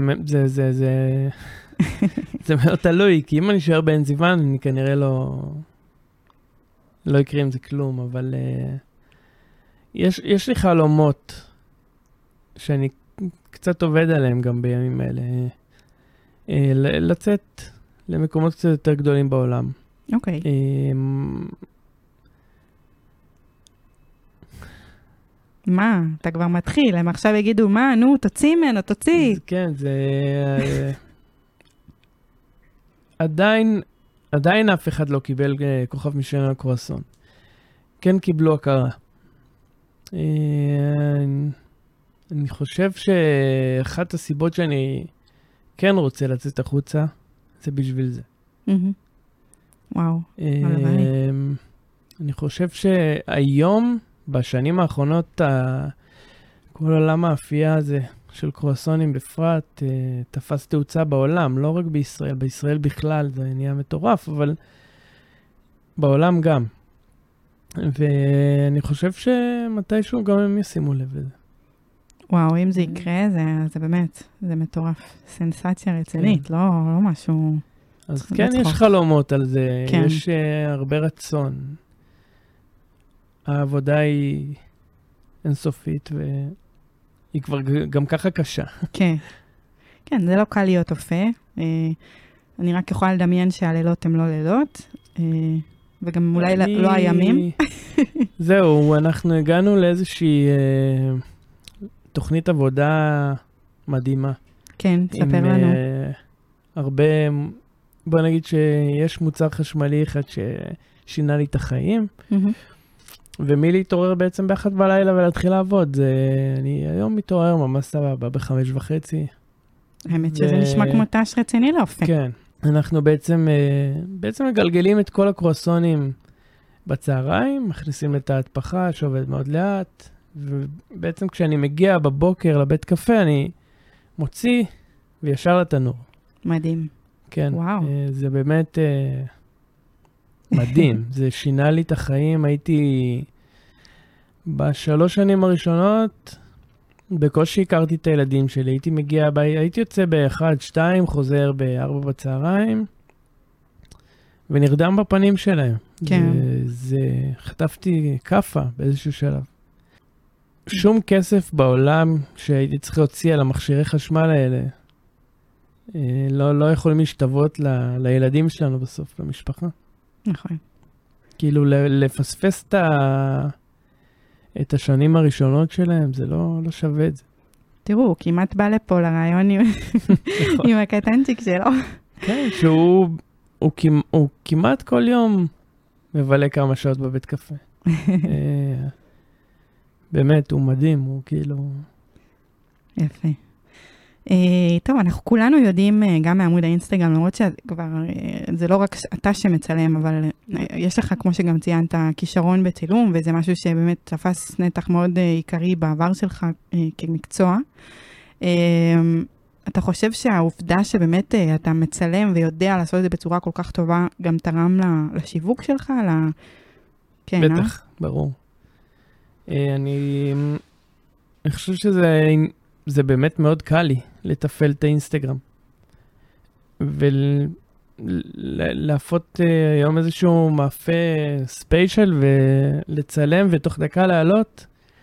מאוד תלוי, כי אם אני אשאר בעין זיוון, אני כנראה לא יקרה עם זה כלום, אבל יש לי חלומות שאני קצת עובד עליהם גם בימים האלה, לצאת למקומות קצת יותר גדולים בעולם. אוקיי. מה? אתה כבר מתחיל, הם עכשיו יגידו, מה? נו, תוציא ממנו, תוציא. כן, זה... עדיין אף אחד לא קיבל כוכב משלן הקרואסון. כן קיבלו הכרה. אני חושב שאחת הסיבות שאני כן רוצה לצאת החוצה, זה בשביל זה. וואו, אני חושב שהיום, בשנים האחרונות, כל עולם האפייה הזה של קרואסונים בפרט, תפס תאוצה בעולם, לא רק בישראל, בישראל בכלל זה נהיה מטורף, אבל בעולם גם. ואני חושב שמתישהו גם הם ישימו לב לזה. וואו, אם זה יקרה, זה באמת, זה מטורף. סנסציה רצינית, לא משהו... אז כן, יש חלומות על זה, יש הרבה רצון. העבודה היא אינסופית, והיא כבר גם ככה קשה. כן. כן, זה לא קל להיות אופה. אני רק יכולה לדמיין שהלילות הם לא לילות, וגם אולי לא הימים. זהו, אנחנו הגענו לאיזושהי תוכנית עבודה מדהימה. כן, תספר לנו. הרבה, בוא נגיד שיש מוצר חשמלי אחד ששינה לי את החיים, ומי להתעורר בעצם ב1 בלילה ולהתחיל לעבוד. אני היום מתעורר ממש סבבה ב5:30. האמת שזה נשמע כמו תש רציני לאופן. כן. אנחנו בעצם מגלגלים את כל הקרואסונים בצהריים, מכניסים את ההתפחה שעובד מאוד לאט, ובעצם כשאני מגיע בבוקר לבית קפה, אני מוציא וישר לתנור. מדהים. כן. וואו. זה באמת מדהים. זה שינה לי את החיים. הייתי ב3 שנים הראשונות, בקושי הכרתי את הילדים שלי. הייתי מגיע, הייתי יוצא ב1-2, חוזר ב4 בצהריים, ונרדם בפנים שלהם. כן. חטפתי קפה באיזשהו שלב. שום כסף בעולם שהייתי צריך להוציא על המכשירי חשמל האלה, לא יכולים להשתוות לילדים שלנו בסוף, למשפחה. נכון. כאילו לפספס את השנים הראשונות שלהם, זה לא שווה את זה. תראו, הוא כמעט בא לפה לרעיון עם הקטנצ'יק שלו. כן, שהוא כמעט כל יום מבלה כמה שעות בבית קפה. באמת, הוא מדהים, הוא כאילו... יפה. טוב, אנחנו כולנו יודעים גם מעמוד האינסטגרם, למרות שכבר, זה לא רק אתה שמצלם, אבל יש לך, כמו שגם ציינת, כישרון בצילום, וזה משהו שבאמת תפס נתח מאוד עיקרי בעבר שלך כמקצוע. אתה חושב שהעובדה שבאמת אתה מצלם ויודע לעשות את זה בצורה כל כך טובה, גם תרם לשיווק שלך? כן, בטח, ברור. אני חושב שזה באמת מאוד קל לי לתפעל את האינסטגרם. ולהפות היום איזשהו מאפה ספיישל ולצלם ותוך דקה לעלות,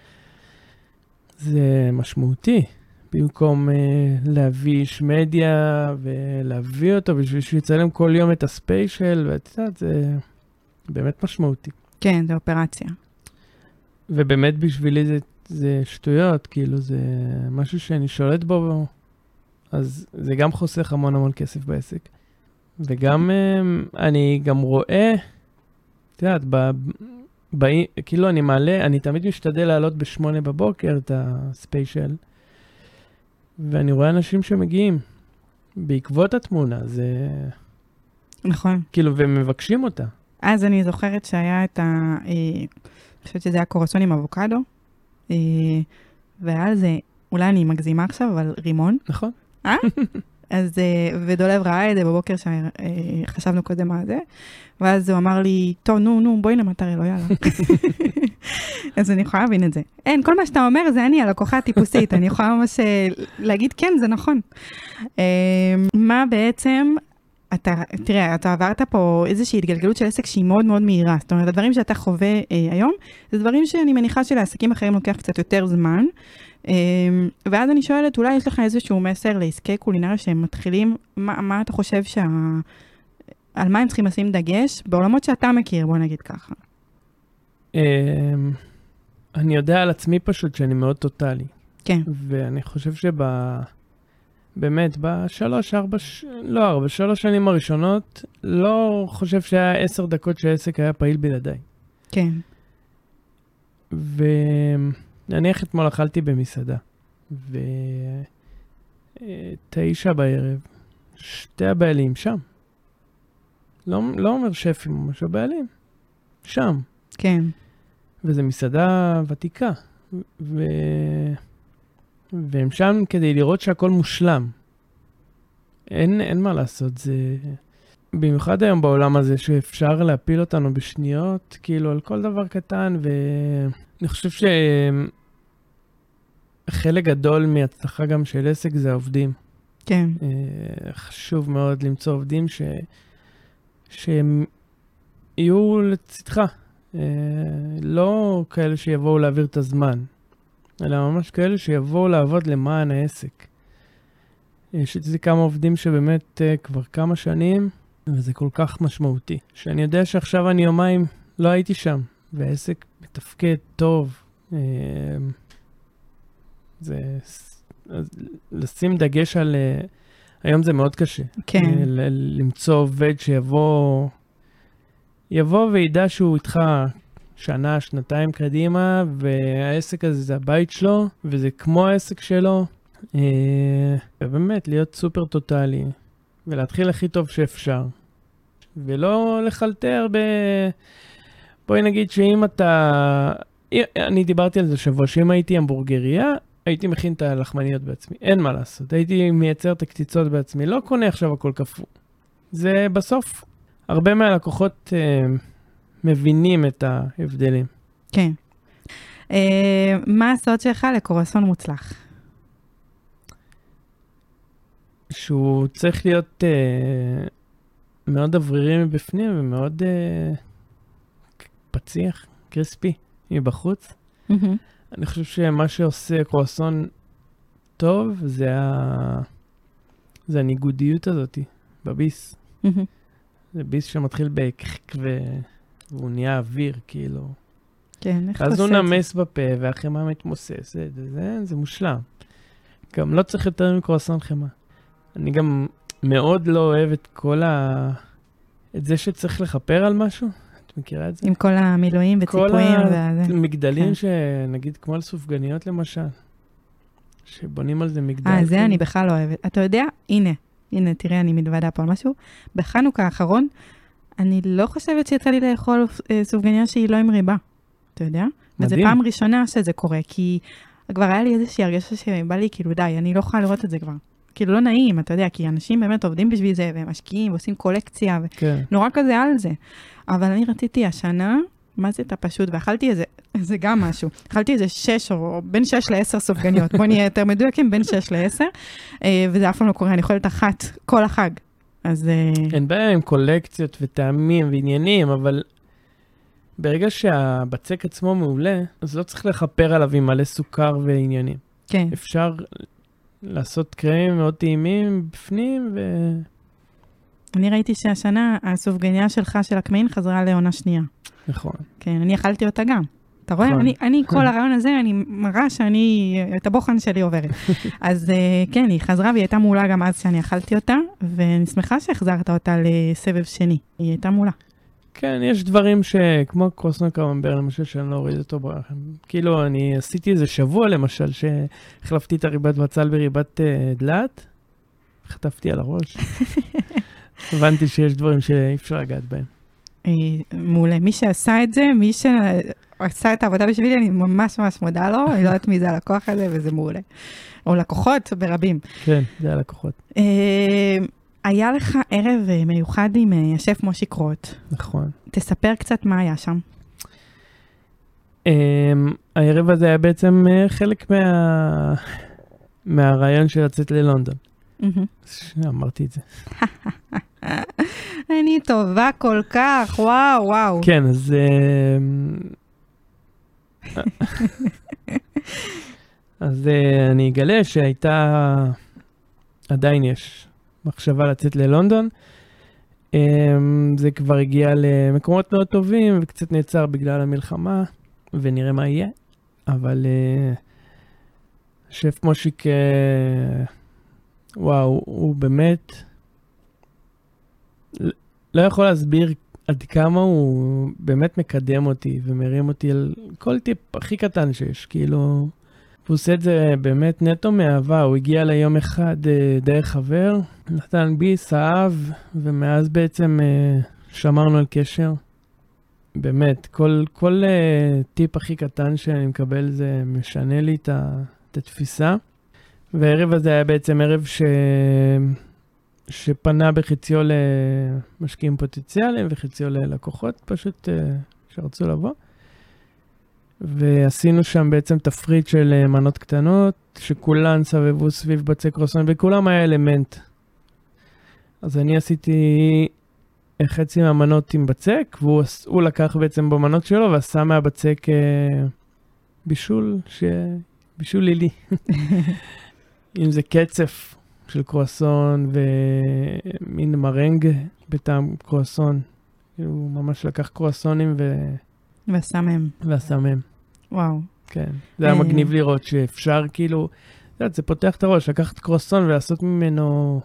זה משמעותי. במקום להביא איש מדיה ולהביא אותו בשביל שיצלם כל יום את הספיישל, ואת יודעת, זה באמת משמעותי. כן, זה אופרציה. ובאמת בשבילי זה שטויות, כאילו זה משהו שאני שולט בו, אז זה גם חוסך המון כסף בעסק. וגם אני גם רואה, את יודעת, כאילו אני מעלה, אני תמיד משתדל לעלות ב8 בבוקר את הספיישל, ואני רואה אנשים שמגיעים בעקבות התמונה, זה... נכון. כאילו, ומבקשים אותה. אז אני זוכרת שהיה את אני חושבת שזה היה קורסון עם אבוקדו, והיה על זה, אולי אני מגזימה עכשיו, אבל רימון. נכון. אז, ודולב ראה את זה בבוקר שחשבנו קודם מה זה, ואז הוא אמר לי, טוב, נו, בואי למטרה, לא יאללה. אז אני יכולה להבין את זה. אין, כל מה שאתה אומר זה אני, הלקוחה הטיפוסית, אני יכולה ממש להגיד, כן, זה נכון. מה בעצם, תראה, אתה עברת פה איזושהי התגלגלות של עסק שהיא מאוד מאוד מהירה, זאת אומרת, הדברים שאתה חווה היום, זה דברים שאני מניחה שלעסקים אחרים לוקח קצת יותר זמן, ואז אני שואלת, אולי יש לך איזשהו מסר לעסקי קולינריה שהם מתחילים, מה אתה חושב על מה הם צריכים לשים דגש, בעולמות שאתה מכיר, בוא נגיד ככה. אני יודע על עצמי פשוט שאני מאוד טוטלי. כן. ואני חושב באמת, בשלוש שנים הראשונות, לא חושב שהיה 10 דקות שהעסק היה פעיל בלעדיי. כן. נניח אתמול אכלתי במסעדה, 9 בערב, 2 הבעלים שם. לא אומר שפים, ממש הבעלים. שם. כן. וזו מסעדה ותיקה. והם שם כדי לראות שהכל מושלם. אין מה לעשות, זה... במיוחד היום בעולם הזה שאפשר להפיל אותנו בשניות, כאילו על כל דבר קטן, ואני חושב שחלק גדול מהצלחה גם של עסק זה העובדים. כן. חשוב מאוד למצוא עובדים שהם יהיו לצדך. לא כאלה שיבואו להעביר את הזמן, אלא ממש כאלה שיבואו לעבוד למען העסק. יש אצלי כמה עובדים שבאמת כבר כמה שנים, וזה כל כך משמעותי. שאני יודע שעכשיו אני יומיים לא הייתי שם, והעסק מתפקד טוב. זה... לשים דגש על... היום זה מאוד קשה. כן. למצוא עובד יבוא וידע שהוא איתך שנה, שנתיים קדימה, והעסק הזה זה הבית שלו, וזה כמו העסק שלו. ובאמת, להיות סופר טוטלי, ולהתחיל הכי טוב שאפשר. ולא לחלטר בואי נגיד שאם אתה... אני דיברתי על זה שבוע, שאם הייתי המבורגריה, הייתי מכין את הלחמניות בעצמי. אין מה לעשות. הייתי מייצר את הקציצות בעצמי. לא קונה עכשיו הכל קפוא. זה בסוף, הרבה מהלקוחות מבינים את ההבדלים. כן. מה הסוד שלך לקורסון מוצלח? שהוא צריך להיות מאוד אוורירי מבפנים ומאוד פציח, קריספי מבחוץ. אני חושב שמה שעושה קרואסון טוב זה הניגודיות הזאת בביס. זה ביס שמתחיל בקק והוא נהיה אוויר, כאילו. כן, איך אז הוא נמס בפה, והחמה מתמוססת, זה מושלם. גם לא צריך יותר מקרואסון חמה. אני גם מאוד לא אוהב את את זה שצריך לחפר על משהו. את מכירה את זה? עם כל המילואים וציפויים. כל המגדלים שנגיד כמו על סופגניות למשל. שבונים על זה מגדל. זה אני בכלל לא אוהבת. אתה יודע, הנה, תראה, אני מתוודע פה על משהו. בחנוכה האחרון, אני לא חושבת שיצא לי לאכול סופגניה שהיא לא עם ריבה. אתה יודע? וזו פעם ראשונה שזה קורה, כי כבר היה לי איזושהי הרגשה שבא לי, כאילו די, אני לא יכולה לראות את זה כבר. כאילו לא נעים, אתה יודע, כי אנשים באמת עובדים בשביל זה, והם משקיעים, ועושים קולקציה, ונורא כזה על זה. אבל אני רציתי השנה, מה זה אתה פשוט, ואכלתי זה גם משהו. אכלתי איזה 6 או בין 6 ל-10 סופגניות. בוא נהיה יותר מדויקים, בין 6 ל-10, וזה אף פעם לא קורה, אני אוכלת אחת כל החג. אז אין בעיה עם קולקציות וטעמים ועניינים, אבל ברגע שהבצק עצמו מעולה, אז לא צריך לחפר עליו עם מלא סוכר ועניינים. כן. אפשר לעשות קרמים מאוד טעימים בפנים אני ראיתי שהשנה הסופגניה שלך של הקמעין חזרה לעונה שנייה. נכון. כן, אני אכלתי אותה גם. אתה רואה? אני כל הרעיון הזה, אני מראה את הבוחן שלי עוברת. אז כן, היא חזרה והיא הייתה מעולה גם אז שאני אכלתי אותה, ואני שמחה שהחזרת אותה לסבב שני. היא הייתה מעולה. כן, יש דברים כמו קרואסון קממבר, למשל, שאני לא אוריד אותו ברחם. כאילו, אני עשיתי איזה שבוע, למשל, שהחלפתי את הריבת בצל בריבת דלת, חטפתי על הראש. הבנתי שיש דברים שאי אפשר לגעת בהם. מעולה. מי שעשה את זה, מי שעשה את העבודה בשבילי, אני ממש ממש מודה לו, אני לא יודעת מי זה הלקוח הזה, וזה מעולה. או לקוחות ברבים. כן, זה הלקוחות. היה לך ערב מיוחד עם השף מושי קרוט. נכון. תספר קצת מה היה שם. הערב הזה היה בעצם חלק מהרעיון של לצאת ללונדון. אמרתי את זה. אני טובה כל כך, וואו. כן, אז אני אגלה עדיין יש מחשבה לצאת ללונדון. זה כבר הגיע למקומות מאוד טובים, וקצת נעצר בגלל המלחמה, ונראה מה יהיה. אבל שף מושיק, וואו, הוא באמת לא יכול להסביר עד כמה הוא באמת מקדם אותי ומרים אותי על כל טיפ הכי קטן שיש. כאילו, הוא עושה את זה באמת נטו מאהבה. הוא הגיע ליום אחד דרך חבר, נתן בי, סאב, ומאז בעצם שמרנו על קשר. באמת, כל טיפ הכי קטן שאני מקבל זה משנה לי את התפיסה. והערב הזה היה בעצם ערב שפנה בחציו למשקיעים פוטנציאליים וחציו ללקוחות פשוט שרצו לבוא. ועשינו שם בעצם תפריט של מנות קטנות, שכולן סבבו סביב בצק קרואסון, וכולם היה אלמנט. אז אני עשיתי חצי מהמנות עם בצק, והוא לקח בעצם במנות שלו, ועשה מהבצק בישול לילי. אם זה קצף של קרואסון, ומין מרנג בטעם קרואסון. הוא ממש לקח קרואסונים ועשה מהם. וואו. כן, זה היה מגניב לראות שאפשר כאילו, זה פותח את הראש, לקחת קרואסון ולעשות ממנו,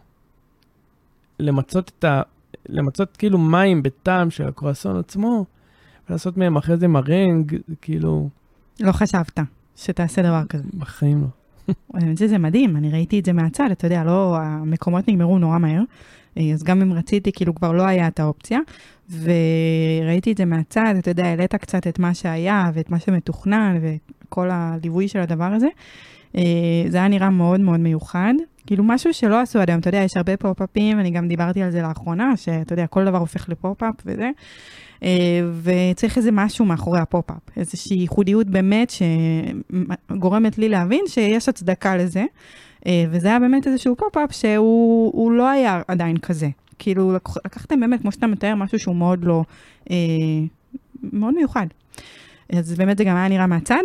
למצות כאילו מים בטעם של הקרואסון עצמו, ולעשות מהם אחרי זה מרנג, כאילו... לא חשבת שתעשה דבר כזה. בחיים לא. זה מדהים, אני ראיתי את זה מהצד, אתה יודע, לא, המקומות נגמרו נורא מהר, אז גם אם רציתי, כאילו כבר לא היה את האופציה, וראיתי את זה מהצד, אתה יודע, העלית קצת את מה שהיה, ואת מה שמתוכנן, וכל הליווי של הדבר הזה. זה היה נראה מאוד מאוד מיוחד, כאילו משהו שלא עשו עד היום, אתה יודע, יש הרבה פופ-אפים, אני גם דיברתי על זה לאחרונה, שאתה יודע, כל דבר הופך לפופ-אפ וזה, וצריך איזה משהו מאחורי הפופ-אפ, איזושהי ייחודיות באמת שגורמת לי להבין שיש הצדקה לזה, וזה היה באמת איזשהו פופ-אפ שהוא לא היה עדיין כזה. כאילו לקחתם באמת, כמו שאתה מתאר, משהו שהוא מאוד לא, מאוד מיוחד. אז באמת זה גם היה נראה מהצד,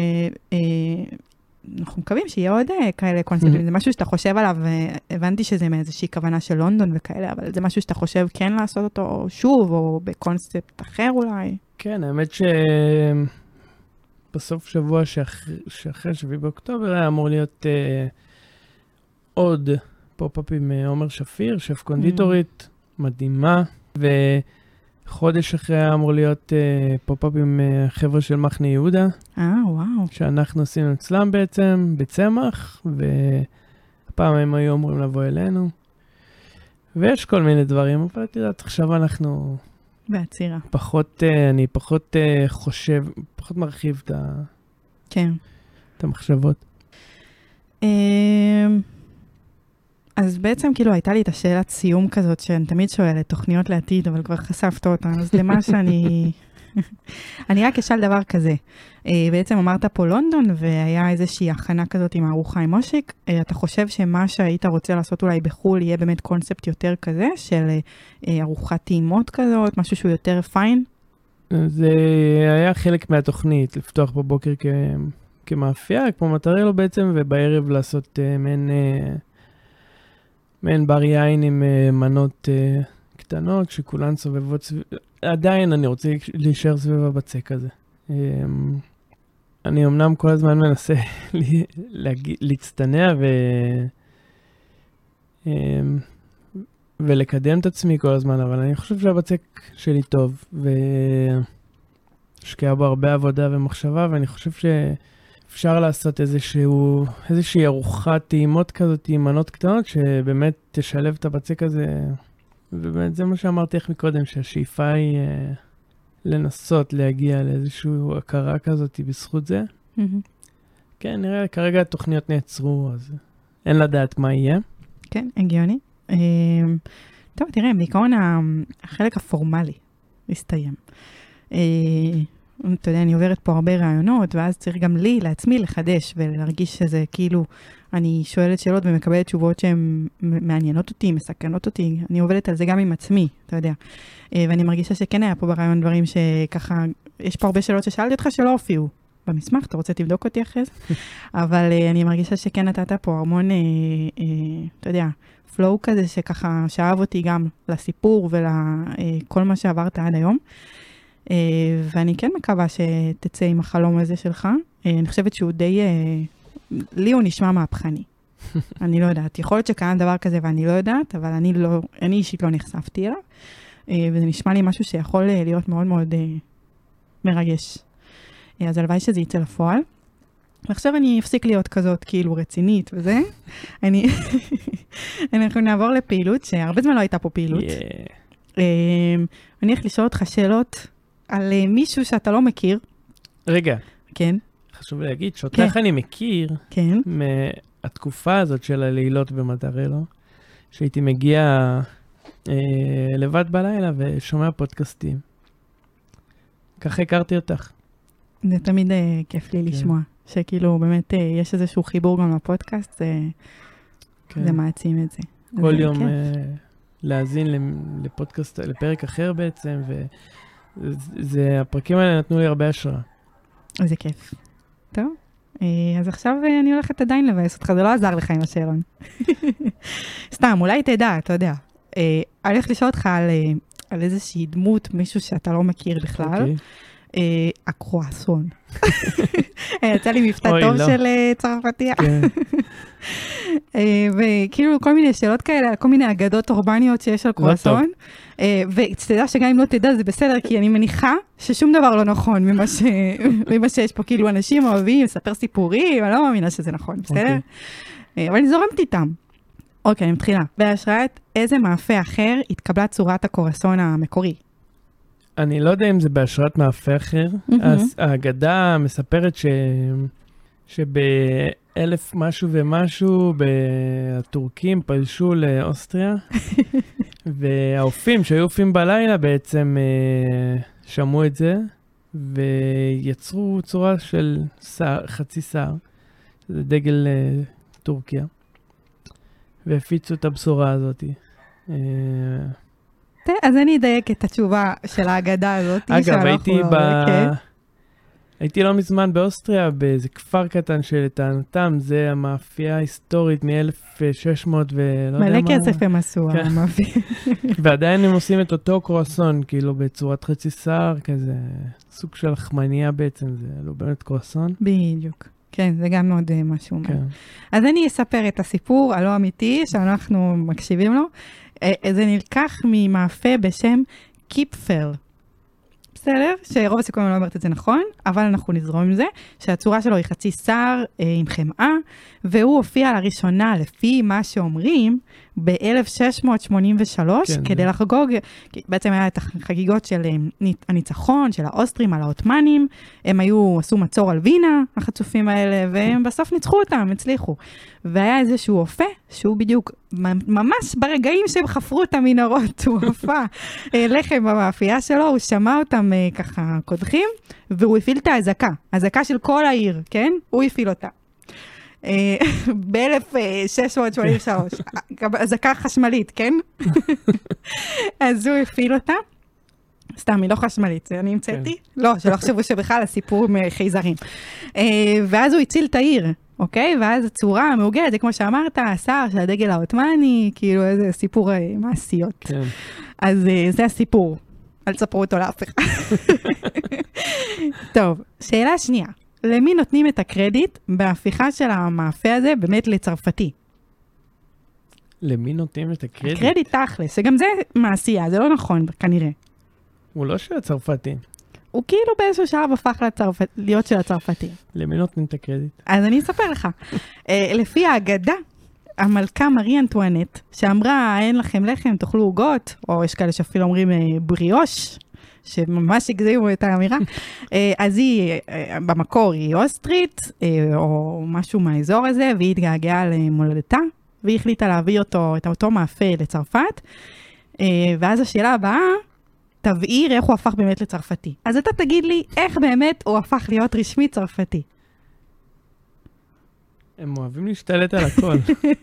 אנחנו מקווים שיהיה עוד כאלה קונספטים. זה משהו שאתה חושב עליו, והבנתי שזה מאיזושהי כוונה של לונדון וכאלה, אבל זה משהו שאתה חושב כן לעשות אותו שוב, או בקונספט אחר אולי. כן, האמת בסוף שבוע שאחרי 7 באוקטובר היה אמור להיות עוד פופ-אפ עם עומר שפיר, שף קונדיטורית, מדהימה, וחודש אחרי היה אמור להיות פופ-אפ עם חבר'ה של מחנה יהודה. וואו. שאנחנו עשינו אצלם בעצם, בצמח, והפעם הם היו אמורים לבוא אלינו. ויש כל מיני דברים, אבל את יודעת, עכשיו אנחנו... בעצירה. אני פחות חושב, פחות מרחיב כן. את המחשבות. אז בעצם כאילו הייתה לי את השאלת סיום כזאת, שאני תמיד שואלת, תוכניות לעתיד, אבל כבר חשפת אותה, אז למה שאני... אני רק אשאל דבר כזה. בעצם אמרת פה לונדון, והיה איזושהי הכנה כזאת עם הארוחה עם מושיק. אתה חושב שמה שהיית רוצה לעשות אולי בחול, יהיה באמת קונספט יותר כזה, של ארוחת טעימות כזאת, משהו שהוא יותר פיין? זה היה חלק מהתוכנית, לפתוח בבוקר כמאפייה, כמו מטרלו בעצם, ובערב לעשות מעין בר יין עם מנות קטנות, שכולן סובבות עדיין אני רוצה להישאר סביב הבצק הזה. אני אמנם כל הזמן מנסה להצטנע ולקדם את עצמי כל הזמן, אבל אני חושב שהבצק שלי טוב, והשקיע בו הרבה עבודה ומחשבה, ואני חושב שאפשר לעשות איזושהי ארוחת טעימות כזאת עם מנות קטנות, שבאמת תשלב את הבצק הזה, ובאמת זה מה שאמרתי איך מקודם, שהשאיפה היא לנסות להגיע לאיזושהי הכרה כזאת בזכות זה. כן, נראה, כרגע התוכניות נעצרו, אז אין לדעת מה יהיה. כן, הגיוני. טוב, תראה, בעיקרון החלק הפורמלי הסתיים. אתה יודע, אני עוברת פה הרבה רעיונות, ואז צריך גם לי, לעצמי, לחדש, ולהרגיש שזה כאילו, אני שואלת שאלות ומקבלת תשובות שהן מעניינות אותי, מסקרנות אותי. אני עובדת על זה גם עם עצמי, אתה יודע. ואני מרגישה שכן היה פה ברעיון דברים שככה, יש פה הרבה שאלות ששאלתי אותך שלא הופיעו במסמך, אתה רוצה תבדוק אותי אחרי זה? אבל אני מרגישה שכן נתת פה המון, אתה יודע, פלואו כזה שככה שאהב אותי גם לסיפור ולכל מה שעברת עד היום. ואני כן מקווה שתצא עם החלום הזה שלך. אני חושבת שהוא די, לי הוא נשמע מהפכני. אני לא יודעת. יכול להיות שקיים דבר כזה ואני לא יודעת, אבל אני אישית לא נחשפתי אליו. וזה נשמע לי משהו שיכול להיות מאוד מאוד מרגש. אז הלוואי שזה יצא לפועל. ועכשיו אני אפסיק להיות כזאת כאילו רצינית וזה. אנחנו נעבור לפעילות, שהרבה זמן לא הייתה פה פעילות. אני הולך לשאול אותך שאלות על מישהו שאתה לא מכיר. רגע. כן. חשוב להגיד שאותך אני מכיר. כן. מהתקופה הזאת של הלילות במטרלו, שהייתי מגיע לבד בלילה ושומע פודקאסטים. ככה הכרתי אותך. זה תמיד כיף לי לשמוע, שכאילו באמת יש איזשהו חיבור גם לפודקאסט, זה מעצים את זה. כל יום להאזין לפודקאסט, לפרק אחר בעצם, הפרקים האלה נתנו לי הרבה השראה. זה כיף. טוב, אז עכשיו אני הולכת עדיין לבאס אותך, זה לא עזר לך עם השאלון. סתם, אולי תדע, אתה יודע. אני הולכת לשאול אותך על איזושהי דמות, מישהו שאתה לא מכיר בכלל. הקרואסון. יצא לי מבטא טוב של צרפתיה. וכאילו כל מיני שאלות כאלה, כל מיני אגדות אורבניות שיש על קרואסון. ותדע שגם אם לא תדע זה בסדר, כי אני מניחה ששום דבר לא נכון ממה שיש פה, כאילו אנשים אוהבים לספר סיפורים, אני לא מאמינה שזה נכון, בסדר? אבל אני זורמת איתם. אוקיי, אני מתחילה. בהשראת איזה מאפה אחר התקבלה צורת הקרואסון המקורי? אני לא יודע אם זה בהשראת מאפה אחר. האגדה מספרת שבאלף משהו ומשהו, הטורקים פלשו לאוסטריה, והאופים שהיו אופים בלילה בעצם שמעו את זה, ויצרו צורה של חצי שר, זה דגל טורקיה, והפיצו את הבשורה הזאת. אז אני אדייק את התשובה של ההגדה הזאת. אגב, הייתי הייתי לא מזמן באוסטריה, באיזה כפר קטן שלטענתם, זה המאפייה ההיסטורית מ-1600 ולא יודע מה. מלא כסף הם עשו, המאפייה. ועדיין הם עושים את אותו קרואסון, כאילו בצורת חצי שר, כזה סוג של לחמניה בעצם, זה לא באמת קרואסון. בדיוק. כן, זה גם מאוד משהו. כן. אז אני אספר את הסיפור הלא אמיתי, שאנחנו מקשיבים לו. זה נלקח ממאפה בשם קיפפל. בסדר, שרוב הסיכויים לא אומרת את זה נכון, אבל אנחנו נזרום עם זה, שהצורה שלו היא חצי שר עם חמאה, והוא הופיע לראשונה לפי מה שאומרים ב-1683, כן, כדי לחגוג, בעצם היה את החגיגות של הניצחון, של האוסטרים על העות'מאנים, הם עשו מצור על וינה, החצופים האלה, והם בסוף ניצחו אותם, הצליחו. והיה איזשהו אופה, שהוא בדיוק ממש ברגעים שהם חפרו את המנהרות, הוא הופה לחם במאפייה שלו, הוא שמע אותם ככה קודחים, והוא הפעיל את ההזקה, הזקה של כל העיר, כן? הוא הפעיל אותה. ב-1683, הזקה חשמלית, כן? אז הוא הפעיל אותה. סתם, היא לא חשמלית, זה אני המצאתי? לא, שלא חשבו שבכלל הסיפור מחייזרים. ואז הוא הציל את העיר, אוקיי? ואז הצורה המעוגלת, זה כמו שאמרת, השר של הדגל העות'מאני, כאילו איזה סיפור מעשיות. אז זה הסיפור. אל תספרו אותו לאף אחד. טוב, שאלה שנייה. למי נותנים את הקרדיט בהפיכה של המאפה הזה באמת לצרפתי? למי נותנים את הקרדיט? הקרדיט תכלס, שגם זה מעשייה, זה לא נכון כנראה. הוא לא של הצרפתים. הוא כאילו באיזשהו שלב הפך להיות של הצרפתים. למי נותנים את הקרדיט? אז אני אספר לך. לפי האגדה, המלכה מארי אנטואנט, שאמרה, אין לכם לחם, תאכלו עוגות, או יש כאלה שאפילו אומרים בריאוש, שממש הגזימו את האמירה, אז היא, במקור היא אוסטרית, או משהו מהאזור הזה, והיא התגעגעה למולדתה, והיא החליטה להביא את אותו מאפה לצרפת, ואז השאלה הבאה, תבעיר איך הוא הפך באמת לצרפתי. אז אתה תגיד לי, איך באמת הוא הפך להיות רשמי צרפתי? הם אוהבים להשתלט על הכל.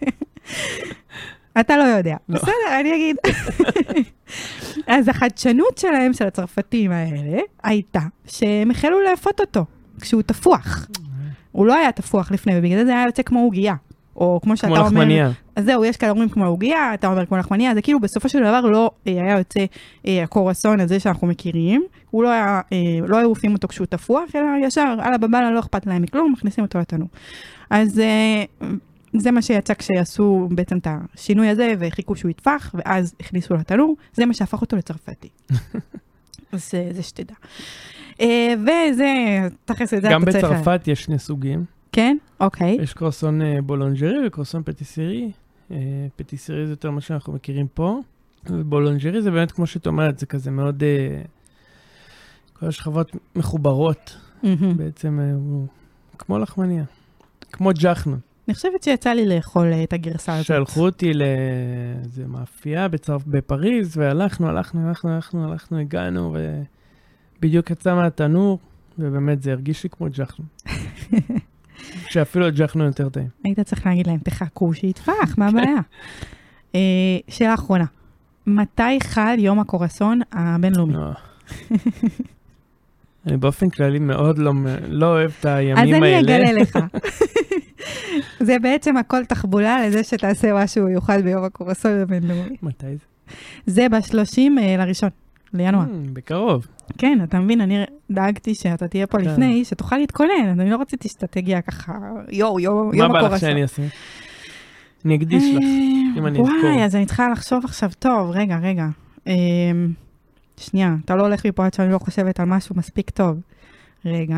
אתה לא יודע. בסדר, אני אגיד. אז החדשנות שלהם, של הצרפתים האלה, הייתה שהם החלו להפות אותו, כשהוא תפוח. הוא לא היה תפוח לפני, ובגלל זה זה היה יוצא כמו עוגיה. או כמו שאתה אומר... כמו לחמניה. אז זהו, יש כאלה אומרים כמו עוגיה, אתה אומר כמו לחמניה, זה כאילו בסופו של דבר לא היה יוצא הקורסון הזה שאנחנו מכירים, הוא לא היו עופים אותו כשהוא תפוח, אלא ישר, על הבבלה לא אכפת להם מכלום, מכניסים אותו לתנור. אז זה מה שיצא כשעשו בעצם את השינוי הזה, וחיכו שהוא יטפח, ואז הכניסו לתנור, זה מה שהפך אותו לצרפתי. אז זה שתדע. וזה, תכף את זה גם בצרפת יש שני סוגים. כן? אוקיי. יש קרואסון בולונג'רי וקרואסון פטיסירי. פטיסירי זה יותר מה שאנחנו מכירים פה. ובולונג'רי זה באמת כמו שאת אומרת, זה כזה מאוד... כל השכבות מחוברות. בעצם הוא כמו לחמניה. כמו ג'חנון. אני חושבת שיצא לי לאכול את הגרסה הזאת. שלחו אותי לאיזה מאפייה בפריז, והלכנו, הגענו, ובדיוק יצא מהתנור, ובאמת זה הרגיש לי כמו ג'חנון. שאפילו ג'חנון יותר טעים. היית צריך להגיד להם, תחכו שיתפח, מה הבעיה? שאלה אחרונה. מתי חל יום הקורסון הבינלאומי? אני באופן כללי מאוד לא אוהב את הימים האלה. אז אני אגלה לך. זה בעצם הכל תחבולה לזה שתעשה משהו יוכל ביום הקורסון הבינלאומי. מתי זה? זה ב-30 לראשון, לינואר. בקרוב. כן, אתה מבין, אני דאגתי שאתה תהיה פה לפני, שתוכל להתכונן, אני לא רציתי שתגיע ככה, יום הקורסון. מה בא לך שאני אעשה? אני אקדיש לך, אם אני אזכור. וואי, אז אני צריכה לחשוב עכשיו, טוב, רגע. שנייה, אתה לא הולך מפה עד שאני לא חושבת על משהו מספיק טוב. רגע.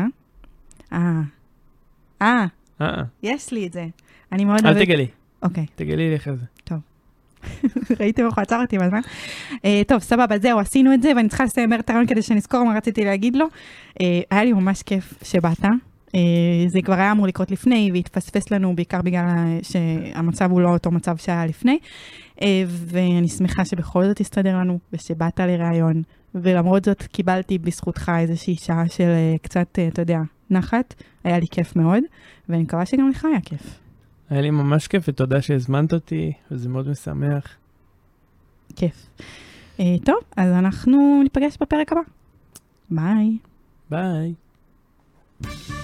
יש לי את זה. אני מאוד אוהבת... אל תגלי. אוקיי. תגלי לך את זה. טוב. ראיתם איך הוא עצר אותי בזמן? טוב, סבבה, זהו, עשינו את זה, ואני צריכה לסיים את הרעיון כדי שנזכור מה רציתי להגיד לו. היה לי ממש כיף שבאת. זה כבר היה אמור לקרות לפני, והתפספס לנו בעיקר בגלל שהמצב הוא לא אותו מצב שהיה לפני. ואני שמחה שבכל זאת הסתדר לנו, ושבאת לרעיון, ולמרות זאת קיבלתי בזכותך איזושהי שעה של קצת, אתה יודע, נחת. היה לי כיף מאוד, ואני מקווה שגם לך היה כיף. היה לי ממש כיף, ותודה שהזמנת אותי, וזה מאוד משמח. כיף. טוב, אז אנחנו ניפגש בפרק הבא. ביי. ביי. ביי.